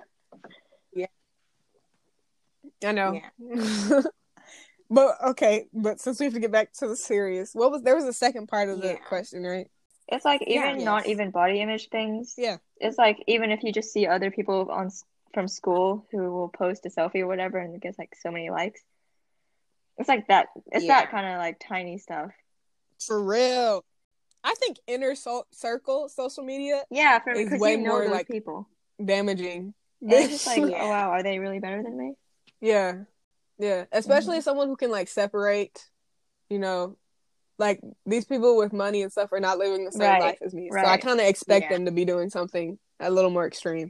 I know. Yeah. But okay, but since we have to get back to the serious, what was there was a second part of the Yeah. question, right? It's like Yeah, even not yes. even body image things. Yeah. It's like even if you just see other people on s- from school who will post a selfie or whatever and it gets like so many likes. It's like that. It's Yeah. that kind of like tiny stuff. For real. I think inner so- circle social media Yeah, for me It's because way you know more, those like- people. damaging. And it's just like, Yeah. oh wow, are they really better than me? Yeah. Yeah. Especially Mhm. as someone who can like separate, you know, like these people with money and stuff are not living the same Right, life as me. So I right. kind of expect Yeah. them to be doing something a little more extreme.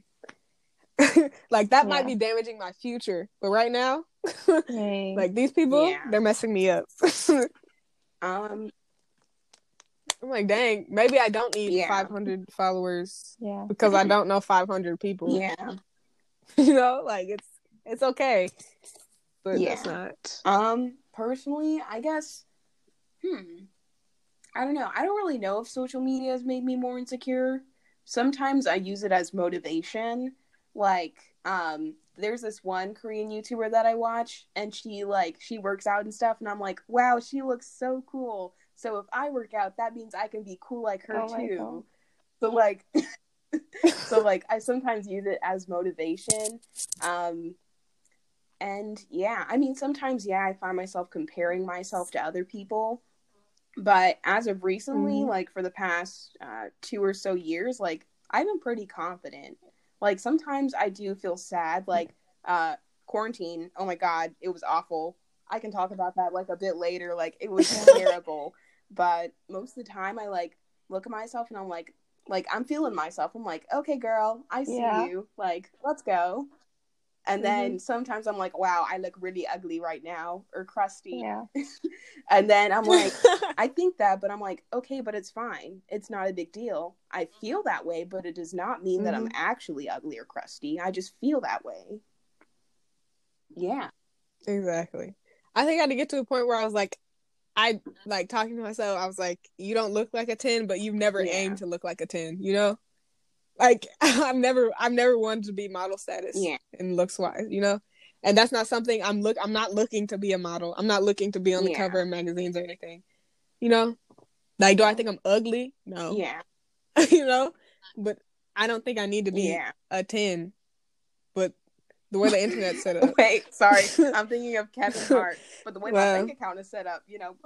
Like that might Yeah. be damaging my future. But right now, Hey. like these people, Yeah. they're messing me up. Um. I'm like, dang, maybe I don't need Yeah. five hundred followers Yeah. because I don't know five hundred people. Yeah. You know, like it's it's okay. But Yeah. that's not. Um. Personally, I guess. Hmm. I don't know. I don't really know if social media has made me more insecure. Sometimes I use it as motivation. Like, um, there's this one Korean YouTuber that I watch, and she like she works out and stuff, and I'm like, wow, she looks so cool. So if I work out, that means I can be cool like her Oh my too. God. So like, so like I sometimes use it as motivation. Um, and yeah, I mean sometimes yeah, I find myself comparing myself to other people. But as of recently, Mhm. like for the past uh, two or so years, like I've been pretty confident. Like sometimes I do feel sad, like uh, quarantine. Oh my God, it was awful. I can talk about that like a bit later. Like it was terrible. But most of the time, I like look at myself and I'm like, like I'm feeling myself. I'm like, okay, girl, I see Yeah. you. Like, let's go. And then sometimes I'm like, wow, I look really ugly right now or crusty. Yeah. And then I'm like, I think that, but I'm like, okay, but it's fine. It's not a big deal. I feel that way, but it does not mean that I'm actually ugly or crusty. I just feel that way. Yeah. Exactly. I think I had to get to a point where I was like, I like talking to myself. I was like, you don't look like a ten, but you've never Yeah. aimed to look like a ten. You know, like I've never, I've never wanted to be model status. Yeah. And looks wise, you know, and that's not something I'm look. I'm not looking to be a model. I'm not looking to be on the Yeah. cover of magazines or anything. You know, Like, do I think I'm ugly? No. Yeah. You know? But I don't think I need to be Yeah. a ten. But the way the internet's set up. Wait, sorry. I'm thinking of Kevin Hart. But the way my Well. bank account is set up, you know.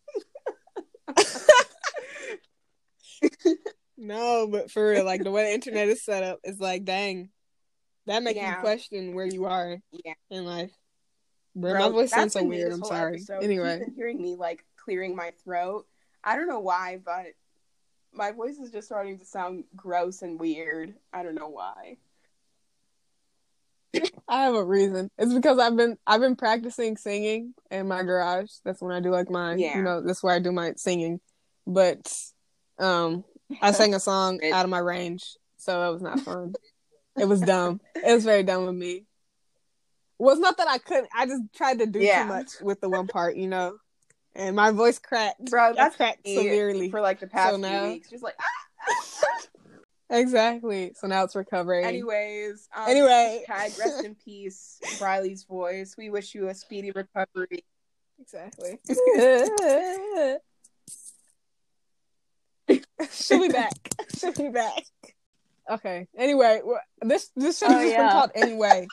No, but for real, like the way the internet is set up, it's like, dang, that makes Yeah. you question where you are Yeah. in life. Bro, Bro, my voice that's sounds so been me weird. this I'm whole sorry. episode. Anyway, You've been hearing me like clearing my throat. I don't know why, but my voice is just starting to sound gross and weird. I don't know why. I have a reason. It's because I've been I've been practicing singing in my garage. That's when I do like my, Yeah. you know, that's where I do my singing. But um, I sang a song It- out of my range, so it was not fun. It was dumb. It was very dumb of me. Well, it's not that I couldn't. I just tried to do Yeah. too much with the one part, you know, and my voice cracked. Bro, that's I cracked me severely for like the past So few now- weeks. Just like, ah! Exactly. So now it's recovering. Anyways, um, Anyway. hashtag rest in peace, Briley's voice. We wish you a speedy recovery. Exactly. She'll be back. She'll be back. Okay. Anyway, this this should have Oh, just yeah. been called anyway.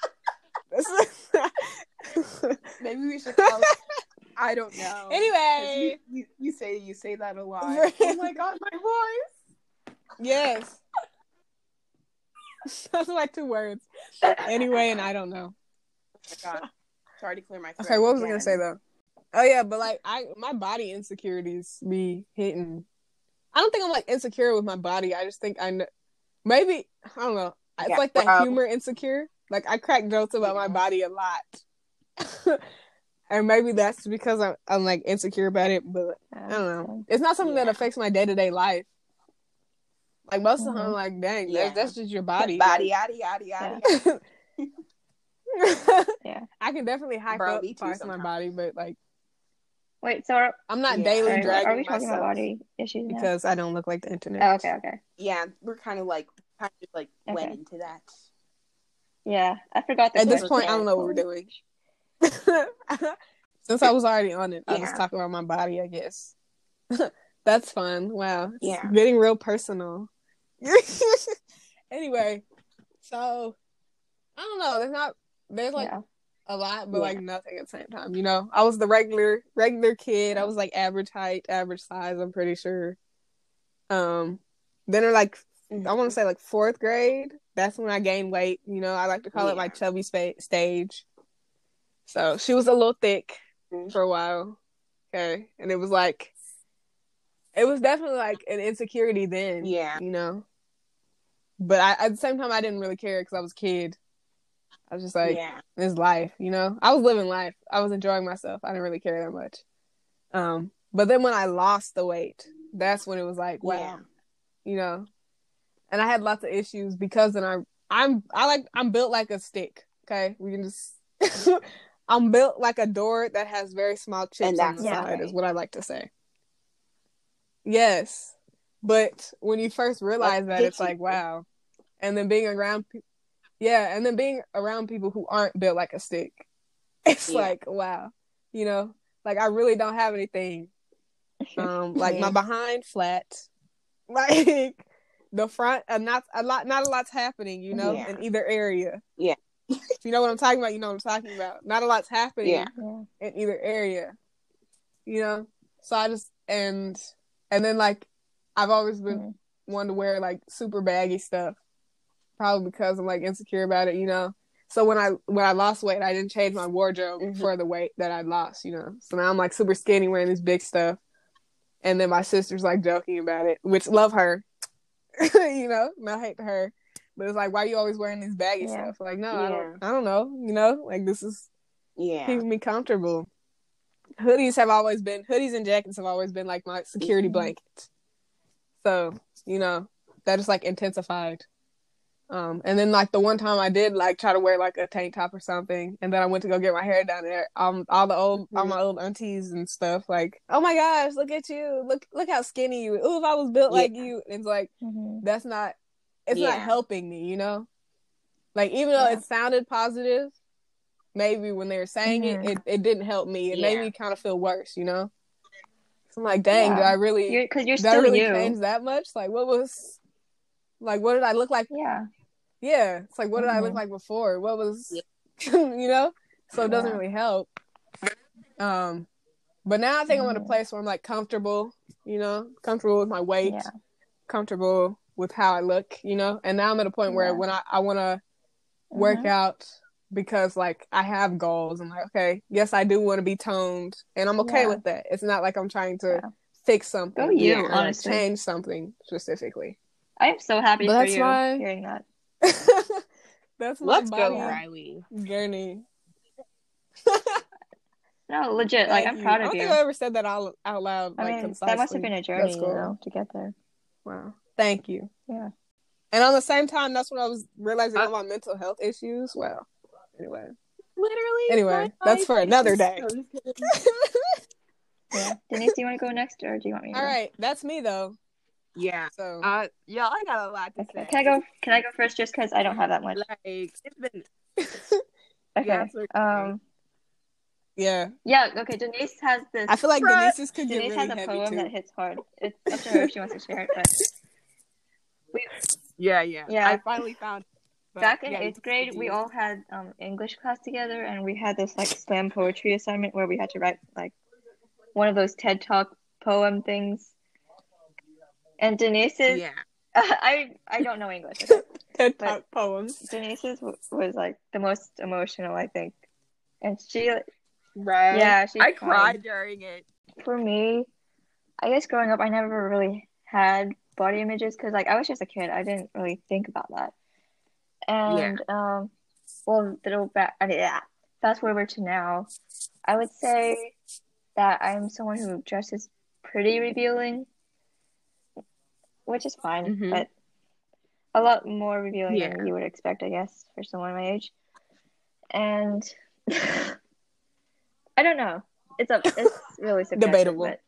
Maybe we should call it. I don't know. 'Cause Anyway. you, you, you say you say that a lot. Oh my god, my voice. Yes. Those are like two words. Anyway, and I don't know. Oh my god. Sorry to clear my throat. Okay, what was I again. gonna say though? Oh yeah, but like I my body insecurities be hitting. I don't think I'm like insecure with my body. I just think I know, maybe I don't know. It's Yeah, like that bro. humor insecure. Like I crack jokes about my Yeah. body a lot. And maybe that's because I'm, I'm like insecure about it, but I don't know. It's not something Yeah. that affects my day to day life. Like most of the time, I'm Mhm. like, dang, Yeah. that's, that's just your body. Body, yada, yada, yada. Yeah. I can definitely hype Bro, up me too parts of my sometimes. body, but like Wait, so are, I'm not Yeah. daily sorry, dragging are we talking myself about body issues now? because I don't look like the internet. Oh, okay, okay. Yeah, we're kind of like kind of like went Okay. into that. Yeah, I forgot the At this question. point, I don't know what we're doing. Since I was already on it, I'll just Yeah. talk about my body, I guess. That's fun. Wow. It's Yeah. getting real personal. Anyway, so I don't know. There's not there's like Yeah. a lot, but Yeah. like nothing at the same time. You know, I was the regular regular kid. I was like average height, average size. I'm pretty sure. Um, then in like I want to say like fourth grade. That's when I gained weight. You know, I like to call it my Yeah. chubby spa- stage. So she was a little thick Mhm. for a while. Okay, and it was like it was definitely like an insecurity then. Yeah. you know. But I, at the same time, I didn't really care because I was a kid. I was just like, yeah. it's life, you know? I was living life. I was enjoying myself. I didn't really care that much. Um, but then when I lost the weight, that's when it was like, wow, Yeah. you know? And I had lots of issues because then I, I'm, I like, I'm built like a stick, okay? We can just, I'm built like a door that has very small chips And on the that's side okay. is what I like to say. Yes. But when you first realize that, it's like, wow. And then being around, pe- yeah, and then being around people who aren't built like a stick, it's Yeah. like, wow, you know, like I really don't have anything. Um, like my behind flat, like the front, and not a lot, not a lot's happening, you know, Yeah. in either area. Yeah. If you know what I'm talking about, you know what I'm talking about. Not a lot's happening Yeah. Yeah. in either area, you know. So I just and and then like I've always been Mhm. wanting to wear like super baggy stuff, probably because I'm like insecure about it, you know. So when I when I lost weight, I didn't change my wardrobe Mhm. for the weight that I lost, you know. So now I'm like super skinny wearing this big stuff, and then my sister's like joking about it, which love her, you know. No hate to her, but it's like, why are you always wearing these baggy Yeah. stuff? Like, no, I Yeah. don't, I don't know, you know. Like this is Yeah. keeping me comfortable. Hoodies have always been hoodies and jackets have always been like my security Mhm. blanket. So, you know, that just like intensified. Um, and then like the one time I did like try to wear like a tank top or something, and then I went to go get my hair done there. Um, all the old, all my old aunties and stuff, like, oh my gosh, look at you, look, look how skinny you. Ooh, if I was built Yeah. like you, it's like Mhm. that's not, it's not Yeah. helping me, you know. Like even though Yeah. it sounded positive, maybe when they were saying Mhm. it, it, it didn't help me. It made Yeah. me kind of feel worse, you know. So I'm like, dang, Yeah. do I really, You're because you're did I still really you. change that much? Like, what was, like, what did I look like? Yeah. Yeah, it's like, what did I look Mhm. like before? What was, you know? So it doesn't Yeah. really help. Um, but now I think I'm in a Mhm. place where I'm like comfortable, you know, comfortable with my weight, Yeah. comfortable with how I look, you know. And now I'm at a point where Yeah. when I, I want to work Mhm. out because like I have goals. I'm like, okay, yes, I do want to be toned, and I'm okay Yeah. with that. It's not like I'm trying to Yeah. fix Go something you, Yeah. or like honestly. change something specifically. I'm so happy But for that's you my hearing that. that's my Let's go, body Riley. journey. No, legit. Like, Thank I'm you. proud I of don't think you. I ever said that out, out loud, I like mean, concisely. that must have been a journey, That's you cool. know, to get there. Wow. Thank you. Yeah. And on the same time, that's when I was realizing Uh, all my mental health issues. Well, anyway. Literally, Anyway, my that's life for another is- day. No, just kidding. Yeah. Denise, do you want to go next, or do you want me to All go? right, that's me though. Yeah. So Uh, yeah, I got a lot to Okay. say. Can I go? Can I go first? Just because I don't have that much. Like, it's been. Okay. Yeah, absolutely. Um. yeah, Yeah. Okay. Denise has this. I feel like Bruh. Denise's could get Denise really has a heavy poem too. that hits hard. It's up to her if she wants to share it, but we Yeah, yeah. Yeah. I finally found. But, back in yeah, eighth grade we continue. all had um English class together, and we had this like slam poetry assignment where we had to write like one of those TED Talk poem things. And Denise's, Yeah. I I don't know English, okay? TED But- Talk poems. Denise's w- was like the most emotional, I think, and she Right. yeah she I cried. cried during it. For me, I guess growing up I never really had body images because like I was just a kid. I didn't really think about that. And um, well, little back, I mean, yeah. Fast forward to now, I would say that I'm someone who dresses pretty revealing, which is fine, Mhm. but a lot more revealing Yeah. than you would expect, I guess, for someone my age. And I don't know. It's a it's really subjective, Debatable. but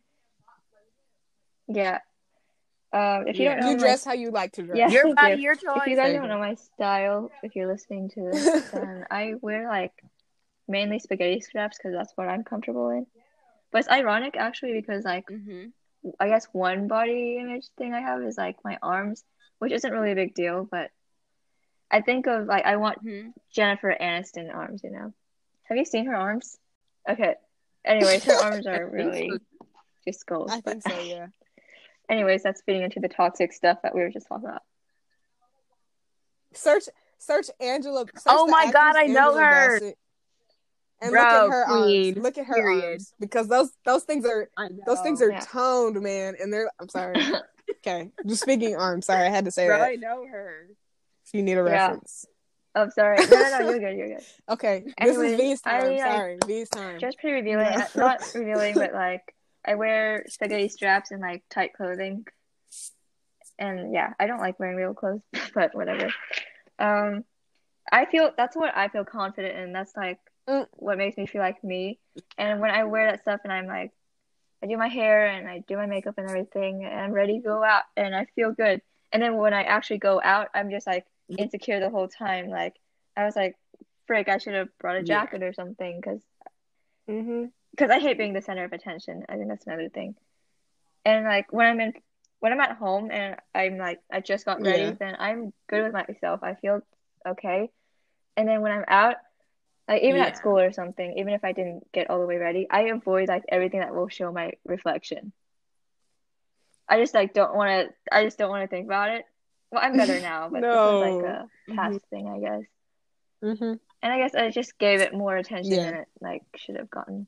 yeah. Um, if you Yeah. don't know You my dress how you like to dress. Yeah, Your thank body, you. your If choice. you guys There you don't go. know my style, if you're listening to this, then I wear like mainly spaghetti straps because that's what I'm comfortable in. But it's ironic actually because like Mm-hmm. I guess one body image thing I have is like my arms, which isn't really a big deal, but I think of like I want Mm-hmm. Jennifer Aniston arms, you know. Have you seen her arms? Okay. Anyways, her arms I are think really so. just goals. I But think so, yeah. anyways, that's feeding into the toxic stuff that we were just talking about. Search search Angela. Search Oh the my God, actress I know Angela her. Bassett, and Bro, look at her queen, arms. Look at her period. arms because those those things are I know. those things are Yeah. toned, man, and they're. I'm sorry. Okay, just speaking arms. Sorry, I had to say Bro, that. I know her. If you need a Yeah. reference. Oh, sorry. No, no, no, you're good, you're good. Okay, this Anyways, is V's time. I, like, Sorry, V's time. Just pretty revealing. No. Not revealing, but like I wear spaghetti straps and like tight clothing. And yeah, I don't like wearing real clothes, but whatever. Um, I feel that's what I feel confident in. That's like Mm. what makes me feel like me. And when I wear that stuff and I'm like, I do my hair and I do my makeup and everything, and I'm ready to go out and I feel good. And then when I actually go out, I'm just like insecure the whole time. Like I was like, frick, I should have brought a Yeah. jacket or something because Mm-hmm. because I hate being the center of attention. I think that's another thing. And like when I'm in, when I'm at home and I'm like I just got ready, Yeah. then I'm good with myself. I feel okay. And then when I'm out, like even Yeah. at school or something, even if I didn't get all the way ready, I avoid like everything that will show my reflection. I just like don't want to. I just don't want to think about it. Well, I'm better now, but this was like No. a past thing, I guess. Mm-hmm. And I guess I just gave it more attention Yeah. than it like should have gotten.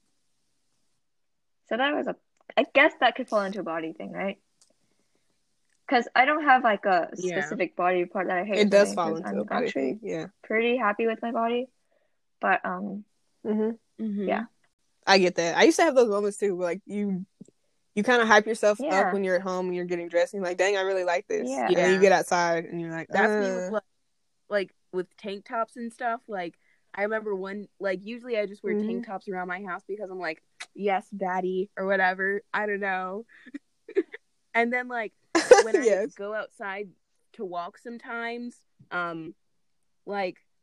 So that was a. I guess that could fall into a body thing, right? Because I don't have like a Yeah. specific body part that I hate. or It does something, fall 'cause into I'm a body actually thing. Yeah. pretty happy with my body, but um, Mm-hmm. Mm-hmm. Yeah. I get that. I used to have those moments too, where like you you kind of hype yourself Yeah. up when you're at home and you're getting dressed and you're like, dang, I really like this. Yeah. And then you Yeah. get outside and you're like, That's uh, me with like, like with tank tops and stuff. Like I remember one, like usually I just wear Mhm. tank tops around my house because I'm like, yes, baddie or whatever. I don't know. And then like when I yes. go outside to walk sometimes, um, like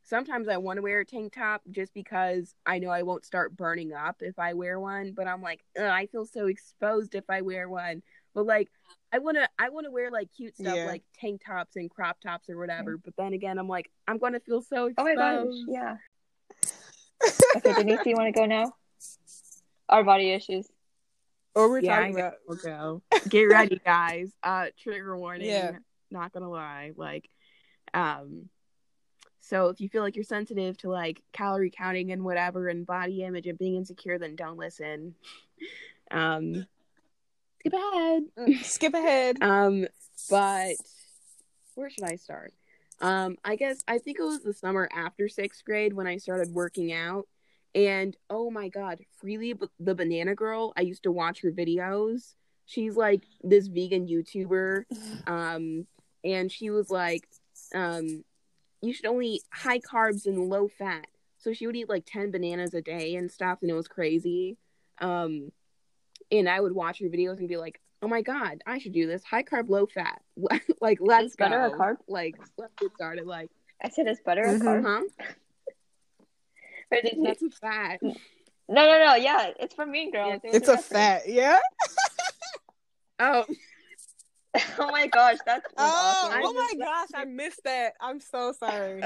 sometimes I want to wear a tank top just because I know I won't start burning up if I wear one, but I'm like, I feel so exposed if I wear one. But like, I want to I want to wear like cute stuff Yeah. like tank tops and crop tops or whatever, but then again, I'm like, I'm going to feel so Oh exposed. my gosh, yeah. Okay, Denise, do you want to go now? Our body issues. What were we Yeah, talking I about? guess we'll go. Get ready, guys. Uh, trigger warning. Yeah. Not gonna lie. Like, um, so if you feel like you're sensitive to like calorie counting and whatever and body image and being insecure, then don't listen. Um, skip ahead. Skip ahead. Um, but where should I start? Um, I guess I think it was the summer after sixth grade when I started working out. And oh my god, Freely the Banana Girl, I used to watch her videos. She's like this vegan YouTuber. Um, and she was like, um, you should only eat high carbs and low fat. So she would eat like ten bananas a day and stuff, and it was crazy. Um, and I would watch her videos and be like, oh my god, I should do this. High carb, low fat. Like, let's Is butter go. a carb? Like, let's get started. Like, I said, is butter a Mhm. carb? huh? Or did you... That's a fat. No, no, no. Yeah, it's for Mean Girls. It was It's a reference. fat, yeah? Oh, Oh my gosh, that's was Oh, awkward. oh my gosh, I missed that. I'm so sorry.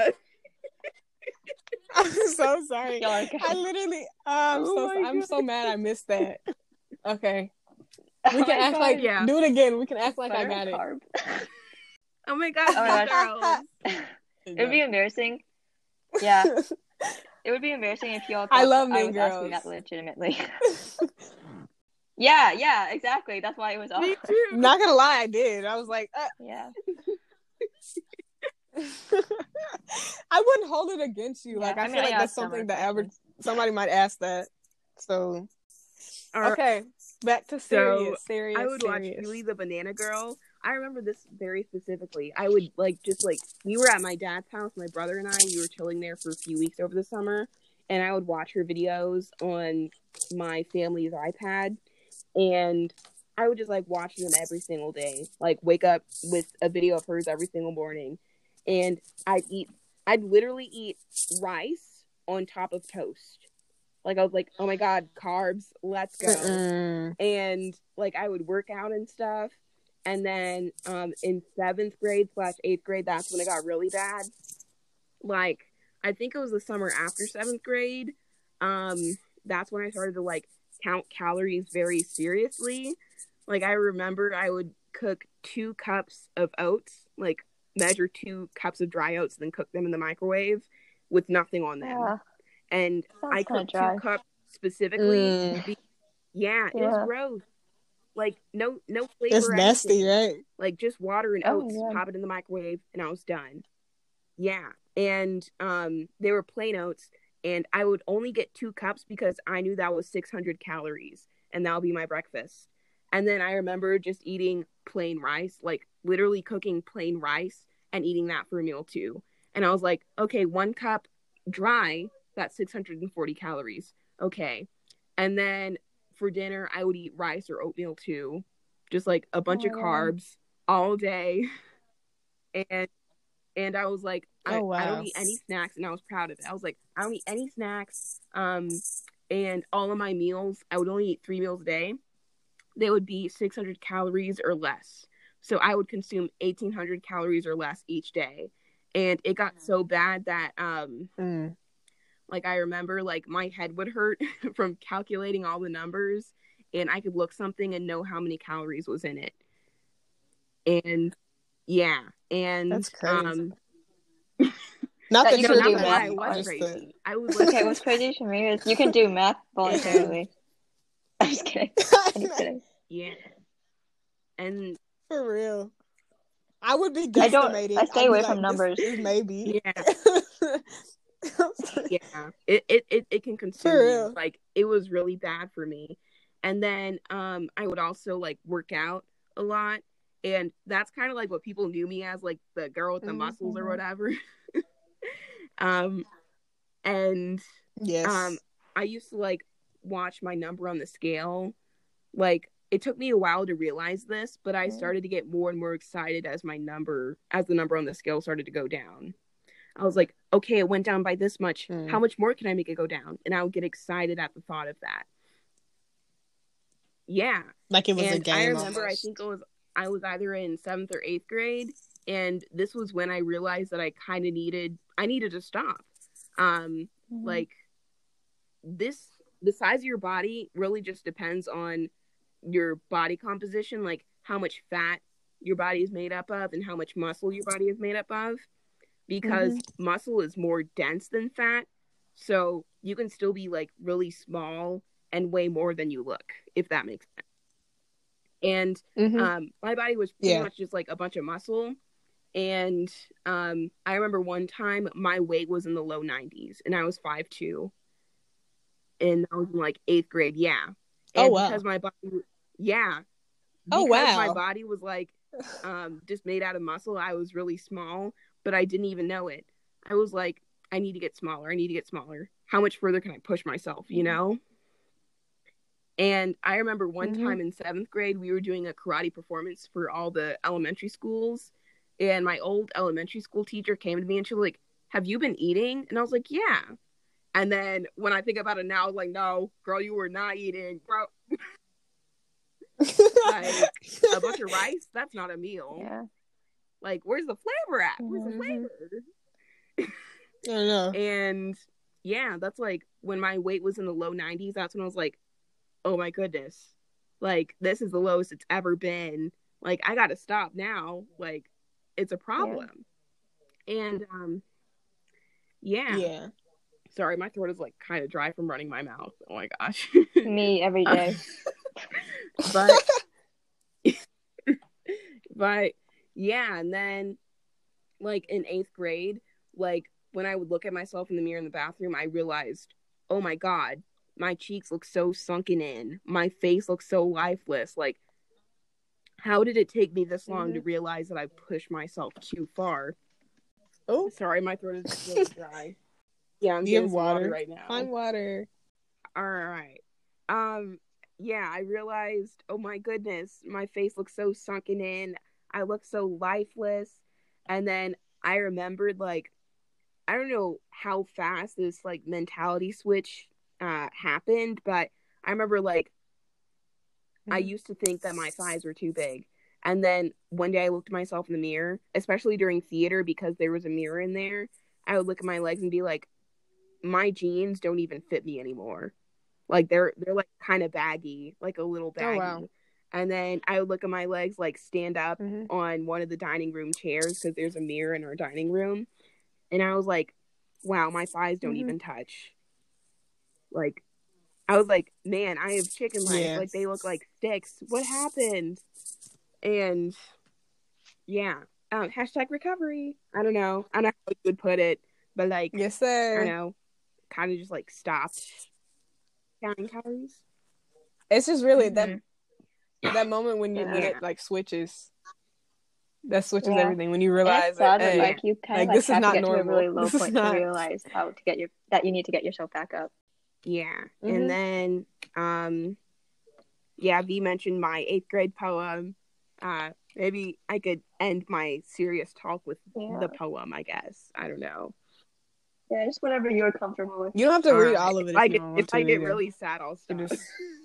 I'm so sorry. Y'all are good. I literally, oh, I'm Oh so, my I'm so mad I missed that. Okay. We Oh can my act God. like, Yeah. do it again. We can act like I Butter got a it. carb. oh my god, Oh my girls. It would be embarrassing. Yeah, it would be embarrassing if y'all. I thought love I Mean was Girls. asking that legitimately. Yeah, yeah, exactly. That's why it was Me awkward. too. Not gonna lie, I did. I was like, uh. Yeah. I wouldn't hold it against you. Like, Yeah, I, mean, feel like yeah, that's summer something that ever questions. somebody might ask that. So, All right. okay, back to So, serious, serious, I would watch serious. Julie the Banana Girl. I remember this very specifically. I would like just like we were at my dad's house, my brother and I. We were chilling there for a few weeks over the summer, and I would watch her videos on my family's iPad, and I would just like watch them every single day. Like wake up with a video of hers every single morning, and I'd eat. I'd literally eat rice on top of toast. Like I was like, oh my god, carbs, let's go. Mm-mm. And like I would work out and stuff. And then um, in seventh grade slash eighth grade, that's when it got really bad. Like I think it was the summer after seventh grade. Um, that's when I started to like count calories very seriously. Like I remember I would cook two cups of oats, like measure two cups of dry oats, then cook them in the microwave with nothing on them. Yeah. And Sounds I kinda cooked dry. two cups specifically. Mm. Be- yeah, it Yeah. was gross. Like no, no flavor. It's or nasty, anything. right? Like just water and Oh, oats. yeah. Pop it in the microwave, and I was done. Yeah, and um, they were plain oats, and I would only get two cups because I knew that was six hundred calories, and that would be my breakfast. And then I remember just eating plain rice, like literally cooking plain rice and eating that for a meal too. And I was like, okay, one cup dry, that's six hundred forty calories. Okay. And then for dinner, I would eat rice or oatmeal too. Just like a bunch Oh of my God. carbs all day. And and I was like, I, Oh, I wow. don't eat any snacks, and I was proud of it. I was like, I don't eat any snacks. Um, and all of my meals, I would only eat three meals a day. They would be six hundred calories or less. So I would consume eighteen hundred calories or less each day. And it got so bad that, um, Mm. like, I remember, like, my head would hurt from calculating all the numbers, and I could look something and know how many calories was in it. And, yeah. And, That's crazy. um, Not That that you you can were do not crazy, why I math. was just crazy. the- I was like, Okay, what's crazy for me is you can do math voluntarily. I'm just kidding. I'm just kidding. yeah. And, For real. I would be I don't- guesstimating. I stay I'd be away like, from numbers. This is maybe. yeah. Yeah, it, it, it, it can consume For you. real. Like, it was really bad for me. And then um, I would also, like, work out a lot. And that's kind of, like, what people knew me as, like, the girl with the muscles or Mhm. whatever. um, and Yes. um, I used to, like, watch my number on the scale. Like, it took me a while to realize this, but I started to get more and more excited as my number, as the number on the scale started to go down. I was like, okay, it went down by this much. Mm. How much more can I make it go down? And I would get excited at the thought of that. Yeah. Like it was and a game. I remember, almost. I think it was, I was either in seventh or eighth grade. And this was when I realized that I kind of needed, I needed to stop. Um, Mhm. Like this, the size of your body really just depends on your body composition, like how much fat your body is made up of and how much muscle your body is made up of. Because Mm-hmm. muscle is more dense than fat. So you can still be like really small and weigh more than you look, if that makes sense. And Mm-hmm. um, my body was pretty Yeah. much just like a bunch of muscle. And um, I remember one time my weight was in the low nineties and I was five two. And I was in like eighth grade. Yeah. And Oh, wow. because my body, yeah. Oh, Because wow. my body was like um, just made out of muscle, I was really small, but I didn't even know it. I was like, I need to get smaller. I need to get smaller. How much further can I push myself, you know? And I remember one Mhm. time in seventh grade, we were doing a karate performance for all the elementary schools. And my old elementary school teacher came to me and she was like, have you been eating? And I was like, yeah. And then when I think about it now, I was like, no, girl, you were not eating. Bro, like a bunch of rice, that's not a meal. Yeah. Like, where's the flavor at? Where's the Mhm. flavor? I don't know. And yeah, that's like when my weight was in the low nineties, that's when I was like, oh my goodness, like this is the lowest it's ever been. Like, I gotta stop now. Like, it's a problem. And um yeah. Yeah. Sorry, my throat is like kind of dry from running my mouth. Oh my gosh. Me every day. but but yeah, and then like in eighth grade, like when I would look at myself in the mirror in the bathroom, I realized, oh my god, my cheeks look so sunken in, my face looks so lifeless. Like, how did it take me this long Mhm. to realize that I pushed myself too far? Oh, Sorry, my throat is really dry. Yeah, I'm Do you getting have some water water? right now. Find water. All right. Um, yeah, I realized, oh my goodness, my face looks so sunken in. I look so lifeless. And then I remembered, like, I don't know how fast this, like, mentality switch uh, happened, but I remember, like, I Mhm. used to think that my thighs were too big. And then one day I looked at myself in the mirror, especially during theater because there was a mirror in there. I would look at my legs and be like, my jeans don't even fit me anymore. Like they're they're like kind of baggy, like a little baggy. Oh, wow. And then I would look at my legs, like stand up Mhm. on one of the dining room chairs because there's a mirror in our dining room, and I was like, wow, my thighs don't Mhm. even touch. Like, I was like, man, I have chicken legs. Yeah. Like they look like sticks. What happened? And yeah, um, hashtag recovery. I don't know. I don't know how you would put it, but like, Yes, I sir. know, kind of just like stopped counting calories. It's just really that Mhm. that moment when you Yeah. when it like switches. That switches Yeah. everything when you And realize it's sad that, that hey, like you kind like of like this is have to not get to a normal. really low This is point not. to realize how to get your that you need to get yourself back up. Yeah. Mhm. And then um yeah, V mentioned my eighth grade poem. Uh maybe I could end my serious talk with Yeah. the poem, I guess. I don't know. Yeah, just whatever you're comfortable with. You don't have to read Alright. all of it If if I you get don't if want to I get either. really sad, I'll You stop. just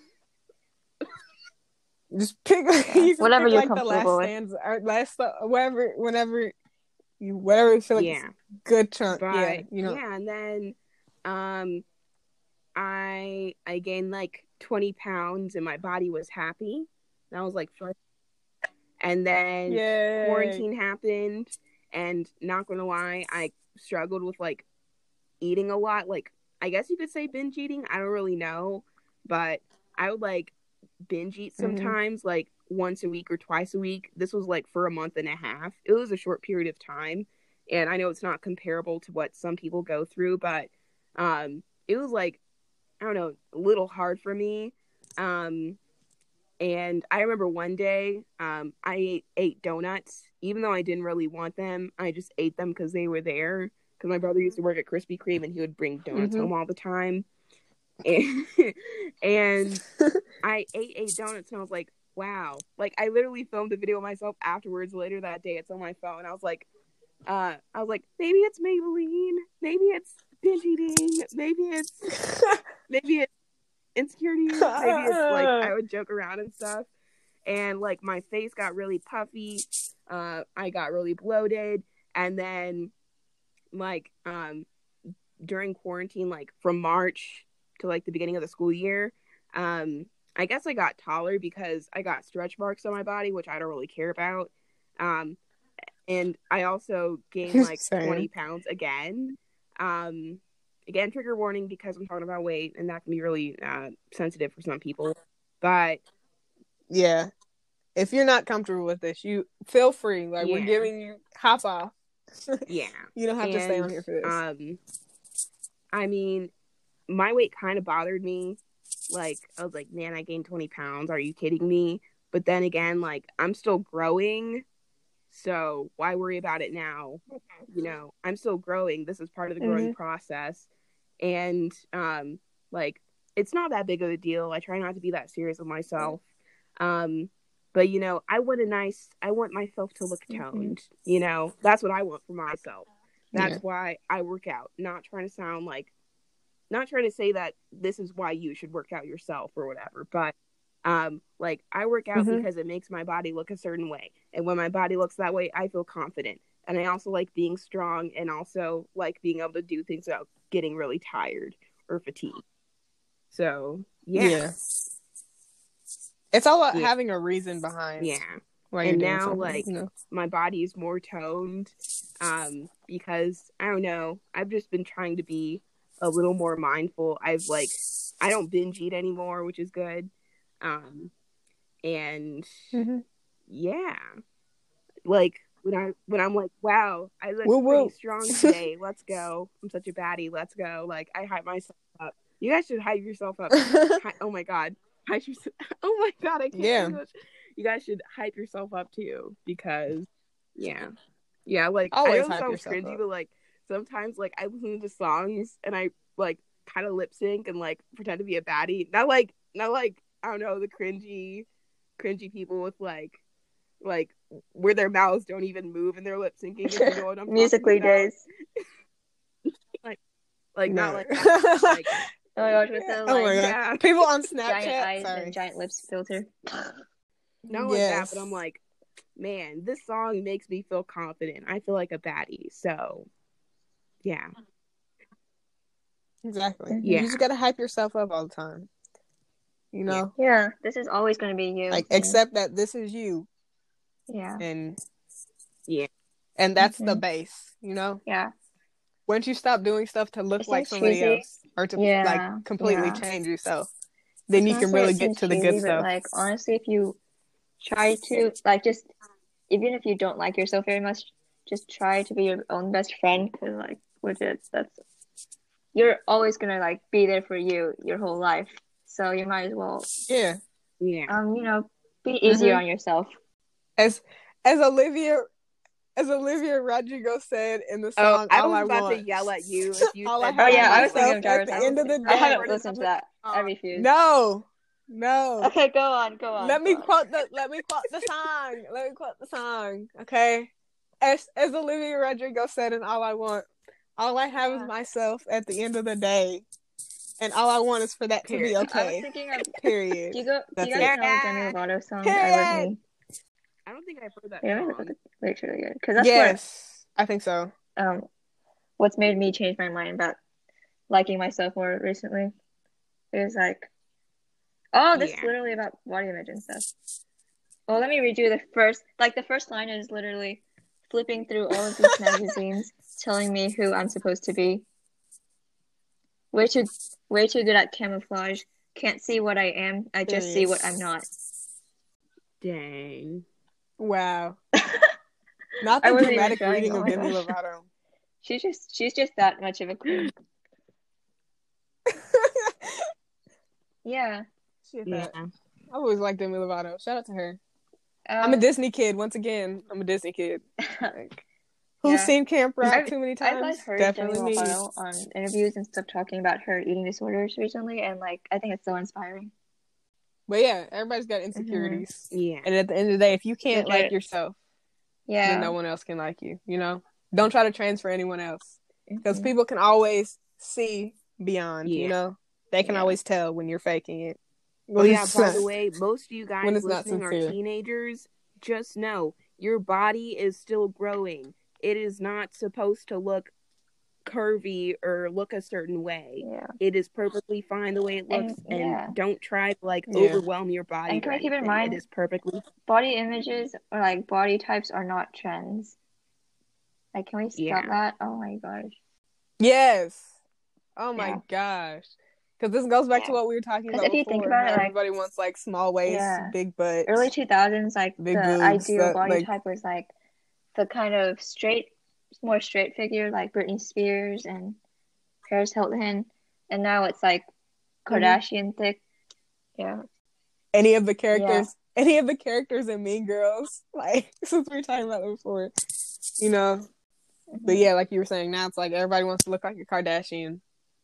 just pick. Yeah. You can Whatever pick you're like the last comfortable with. stanza or last uh, whatever, whenever you whatever you feel like Yeah. it's good chunk. But Yeah, you know. yeah, and then um I I gained like twenty pounds and my body was happy. And I was like, fuck. And then Yay. quarantine happened, and not gonna lie, I struggled with like eating a lot. Like, I guess you could say binge eating. I don't really know, but I would like binge eat Mhm. sometimes, like once a week or twice a week. This was like for a month and a half. It was a short period of time, and I know it's not comparable to what some people go through, but um, it was like, I don't know, a little hard for me. Um, and I remember one day, um, I ate, ate donuts, even though I didn't really want them. I just ate them because they were there. Because my brother used to work at Krispy Kreme, and he would bring donuts Mhm. home all the time. And, and I ate eight donuts, and I was like, wow. Like, I literally filmed a video of myself afterwards later that day. It's on my phone. I was like, uh, I was like, maybe it's Maybelline, maybe it's binge eating, maybe it's maybe it's insecurities, maybe it's like I would joke around and stuff, and like my face got really puffy, uh, I got really bloated, and then like um during quarantine, like from March to like the beginning of the school year, um, I guess I got taller because I got stretch marks on my body, which I don't really care about. Um, and I also gained like twenty pounds again. Um, again, trigger warning because I'm talking about weight, and that can be really uh, sensitive for some people. But yeah, if you're not comfortable with this, you feel free. Like yeah. we're giving you hop off. Yeah, you don't have and, to stay on here for this. Um, I mean, my weight kind of bothered me. Like, I was like, man, I gained twenty pounds. Are you kidding me? But then again, like, I'm still growing. So why worry about it now? You know, I'm still growing. This is part of the growing mm-hmm. process. And, um, like, it's not that big of a deal. I try not to be that serious with myself. Um, but, you know, I want a nice, I want myself to look toned. Mm-hmm. You know, that's what I want for myself. That's yeah. why I work out. Not trying to sound like, not trying to say that this is why you should work out yourself or whatever. But, um, like, I work out mm-hmm. because it makes my body look a certain way. And when my body looks that way, I feel confident. And I also like being strong and also like being able to do things without getting really tired or fatigued. So, yeah. yeah. It's all about yeah. having a reason behind. Yeah. And now, like, you know? My body is more toned um, because, I don't know, I've just been trying to be a little more mindful. I've, like, I don't binge eat anymore, which is good. Um, and, mm-hmm. yeah. Like, when, I, when I'm like, wow, I look woo, pretty woo. strong today. Let's go. I'm such a baddie. Let's go. Like, I hype myself up. You guys should hype yourself up. Hi- oh, my God. Hype yourself. Oh, my God. I can't yeah. English. You guys should hype yourself up too, because yeah, yeah. Like always I know it sounds cringy, up. but like sometimes like I listen to songs and I like kind of lip sync and like pretend to be a baddie. Not like not like I don't know the cringy, cringy people with like like where their mouths don't even move and they're lip syncing. If you know what I'm Musically days. like like no. Not like that. Like, oh my gosh, with the like oh my yeah. people on Snapchat, giant eyes sorry. and giant lips filter. Not like yes. that, but I'm like, man, this song makes me feel confident. I feel like a baddie. So, yeah. Exactly. Yeah. You just gotta hype yourself up all the time. You know? Yeah, this is always going to be you. Like, accept that this is you. Yeah. And, yeah. And that's mm-hmm. the base, you know? Yeah. Once you stop doing stuff to look it like somebody cheesy. else, or to, yeah. like, completely yeah. change yourself, then you can really get to the cheesy, good stuff. But, like, honestly, if you try to, like, just, even if you don't like yourself very much, just try to be your own best friend, because, like, with it, that's, you're always gonna, like, be there for you your whole life, so you might as well, yeah, yeah, um, you know, be easier mm-hmm. on yourself. As, as Olivia, as Olivia Rodrigo said in the song, oh, I All was I about Want. to yell at you if you said Oh, yeah, I was thinking of At the end of the day. I haven't listened to that. I refuse. No. No. Okay, go on, go on. Let go me on. quote the let me quote the song. Let me quote the song. Okay. As as Olivia Rodrigo said in All I Want, all I have yeah. is myself at the end of the day. And all I want is for that Period. to be okay. I was thinking of Period. Do you go do you guys know Demi Lovato song Period. I Love Me? I don't think I've heard that yeah, song. It's really good. Cause that's yes, what, I think so. Um what's made me change my mind about liking myself more recently is like Oh, this yeah. is literally about body image and stuff. Well, let me read you the first, like the first line is literally flipping through all of these magazines, telling me who I'm supposed to be. Way too, way too good at camouflage. Can't see what I am. I just Dang. see what I'm not. Dang. Wow. Not the dramatic reading of Demi Lovato. She's just, she's just that much of a queen. yeah. Yeah. I always liked Demi Lovato. Shout out to her. Um, I'm a Disney kid. Once again, I'm a Disney kid. Like, who's yeah. seen Camp Rock I've, too many times? I've like, heard Definitely Demi me. Lovato on interviews and stuff talking about her eating disorders recently, and like I think it's so inspiring. But yeah, everybody's got insecurities. Mm-hmm. Yeah. And at the end of the day, if you can't like yourself, yeah, then no one else can like you. You know. don't try to transfer anyone else. Because Mhm. people can always see beyond, Yeah. you know? They can Yeah. always tell when you're faking it. Oh When yeah, it's by not- the way, most of you when guys it's not listening are sincere. teenagers. Just know your body is still growing. It is not supposed to look curvy or look a certain way. Yeah. It is perfectly fine the way it looks, And, and, yeah. don't try to like Yeah. overwhelm your body. And can or we keep in anything. mind- it is perfectly Body images or like body types are not trends. Like, can we stop Yeah. that? Oh my gosh. Yes. Oh my Yeah. gosh. Because this goes back Yeah. to what we were talking 'Cause about if you before. think about how it, like- everybody wants like small waist, Yeah. big butt. Early two thousands, like Big the boobs, ideal that, body like- type was like the kind of straight, more straight figure like Britney Spears and Paris Hilton, and now it's like Kardashian thick. Yeah. Any of the characters, any of the characters in Mean Girls, like since we were talking about it before, you know. But yeah, like you were saying, now it's like everybody wants to look like a Kardashian.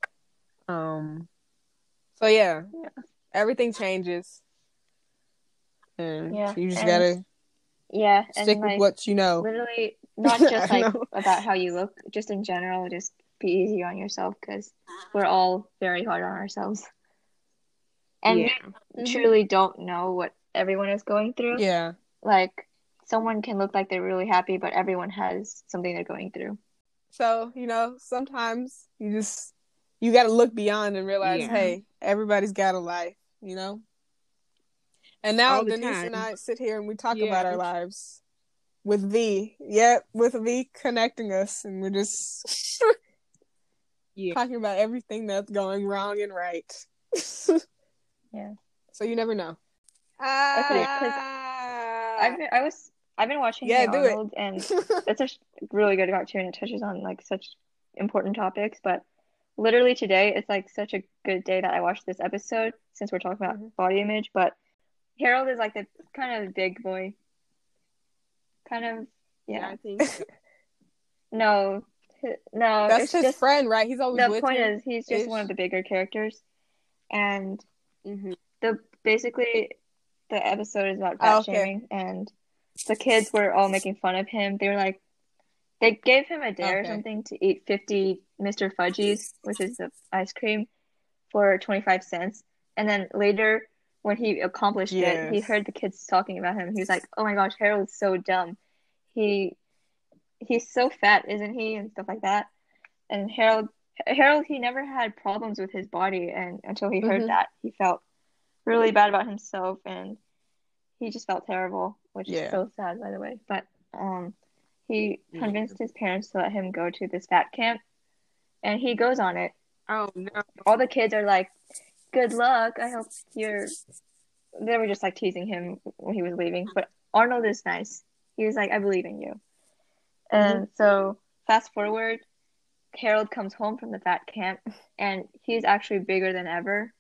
Um. So yeah, Yeah. everything changes, and Yeah, you just and- gotta Yeah, stick and with like what you know. literally not I just like know. about how you look, just in general, just be easy on yourself because we're all very hard on ourselves. And yeah. we truly don't know what everyone is going through. Yeah, Like, someone can look like they're really happy, but everyone has something they're going through. so you know, sometimes you just you gotta look beyond and realize, Yeah. hey, everybody's got a life, you know. And now All the Denise time. and I sit here and we talk Yeah. about our lives with V. Yep, with V connecting us, and we're just Yeah. talking about everything that's going wrong and right. Yeah. So you never know. Okay, 'cause Ah. I've been, I was I've been watching Yeah, Hey do it. Arnold, and it's a sh- really good cartoon. It touches on like such important topics, but literally today it's like such a good day that I watched this episode since we're talking about Mhm. body image. But Harold is like the kind of big boy, kind of yeah. I think so. No, h- no, That's it's his just friend, right? He's always the with point him. is he's just ish. one of the bigger characters, and Mhm. the basically the episode is about Oh, fat okay. shaming, and the kids were all making fun of him. They were like, they gave him a dare or Okay. something to eat fifty Mister Fudgies, which is the ice cream, for twenty-five cents. And then later, when he accomplished it, he Yes. heard the kids talking about him. He was like, "Oh my gosh, Harold's so dumb. He he's so fat, isn't he?" and stuff like that. And Harold Harold he never had problems with his body, and until he heard Mhm. that, he felt really bad about himself, and he just felt terrible, which Yeah. is so sad, by the way. But um, he Yeah. convinced his parents to let him go to this fat camp, and he goes on it. Oh no. All the kids are like, "Good luck. I hope you're." They were just like teasing him when he was leaving. But Arnold is nice. He was like, "I believe in you." And so fast forward, Harold comes home from the fat camp, and he's actually bigger than ever.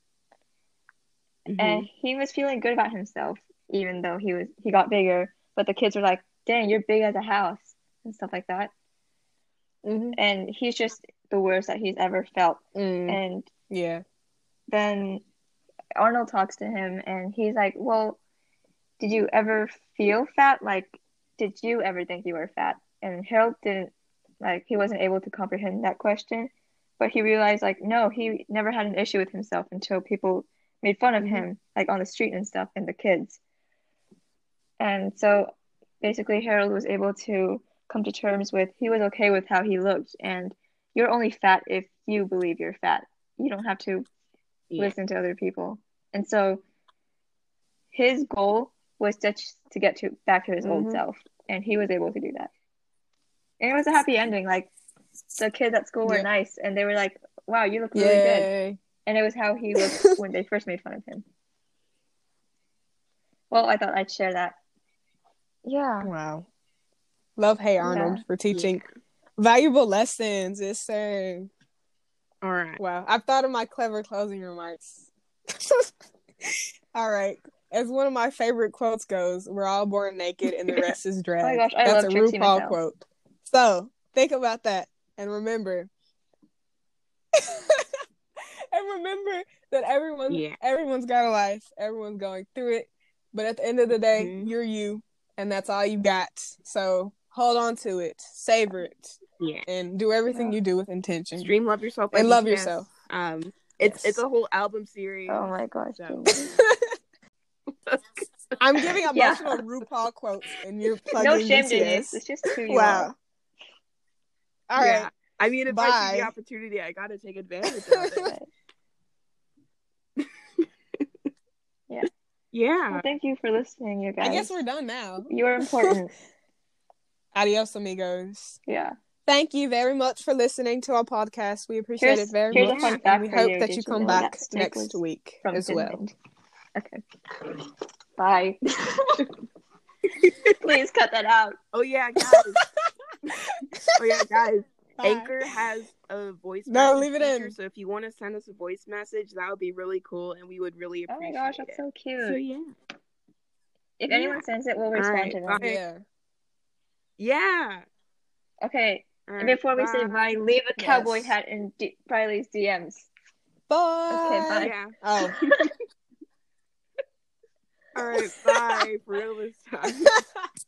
Mhm. And he was feeling good about himself, even though he was he got bigger. But the kids were like, "Dang, you're big as a house," and stuff like that. Mhm. And he's just the worst that he's ever felt. Mm. And Yeah. then Arnold talks to him, and he's like, "Well, did you ever feel fat? Like, did you ever think you were fat?" And Harold didn't, like, he wasn't able to comprehend that question. But he realized, like, no, he never had an issue with himself until people made fun of Mhm. him, like on the street and stuff, and the kids. And so basically, Harold was able to come to terms with he was okay with how he looked, and you're only fat if you believe you're fat. You don't have to Yeah. listen to other people. And so his goal was just to get to back to his old Mhm. self, and he was able to do that. And it was a happy ending. Like, the kids at school were Yeah. nice, and they were like, "Wow, you look really good." Yay. And it was how he looked when they first made fun of him. Well, I thought I'd share that. Yeah. Wow. Love Hey Arnold Yeah. for teaching valuable lessons. Yes, sir. All right. Wow. I've thought of my clever closing remarks. All right. As one of my favorite quotes goes, we're all born naked and the rest is drag. Oh my gosh, I That's love a Trixie RuPaul Mattel. quote. So think about that and remember. and remember that everyone Yeah. everyone's got a life. Everyone's going through it. But at the end of the day, Mhm. you're you, and that's all you got. So hold on to it, savor it, Yeah. and do everything you do with intention. Stream Love Yourself by and love B T S. yourself. Um, it's Yes. it's a whole album series. Oh my gosh. So. I'm giving Yeah. emotional RuPaul quotes, and you're plugging No shame, B T S. Denise. It's just who you Wow. are. All Yeah. right. I mean, if I Bye. see the opportunity, I gotta take advantage of it. Right. Yeah. Yeah. Well, thank you for listening, you guys. I guess we're done now. You're important. Adios, amigos. Yeah. Thank you very much for listening to our podcast. We appreciate Here's, it very here's much. a fun and fact we for hope you. that Did you you come know back that steak next was week from as well. Finland? Okay. Bye. Please cut that out. Oh yeah, guys. oh yeah, guys. Bye. Anchor has a voice No, message leave it feature, in. so if you want to send us a voice message, that would be really cool, and we would really Oh appreciate my gosh, that's it. so cute. So yeah. If Yeah. anyone sends it, we'll respond right, to them. bye. Yeah. Yeah. Okay. All And right, before we say bye. bye, leave a cowboy Yes. hat in D- Riley's D Ms. Bye. Okay, bye. Yeah. Oh. All right, bye for real this time.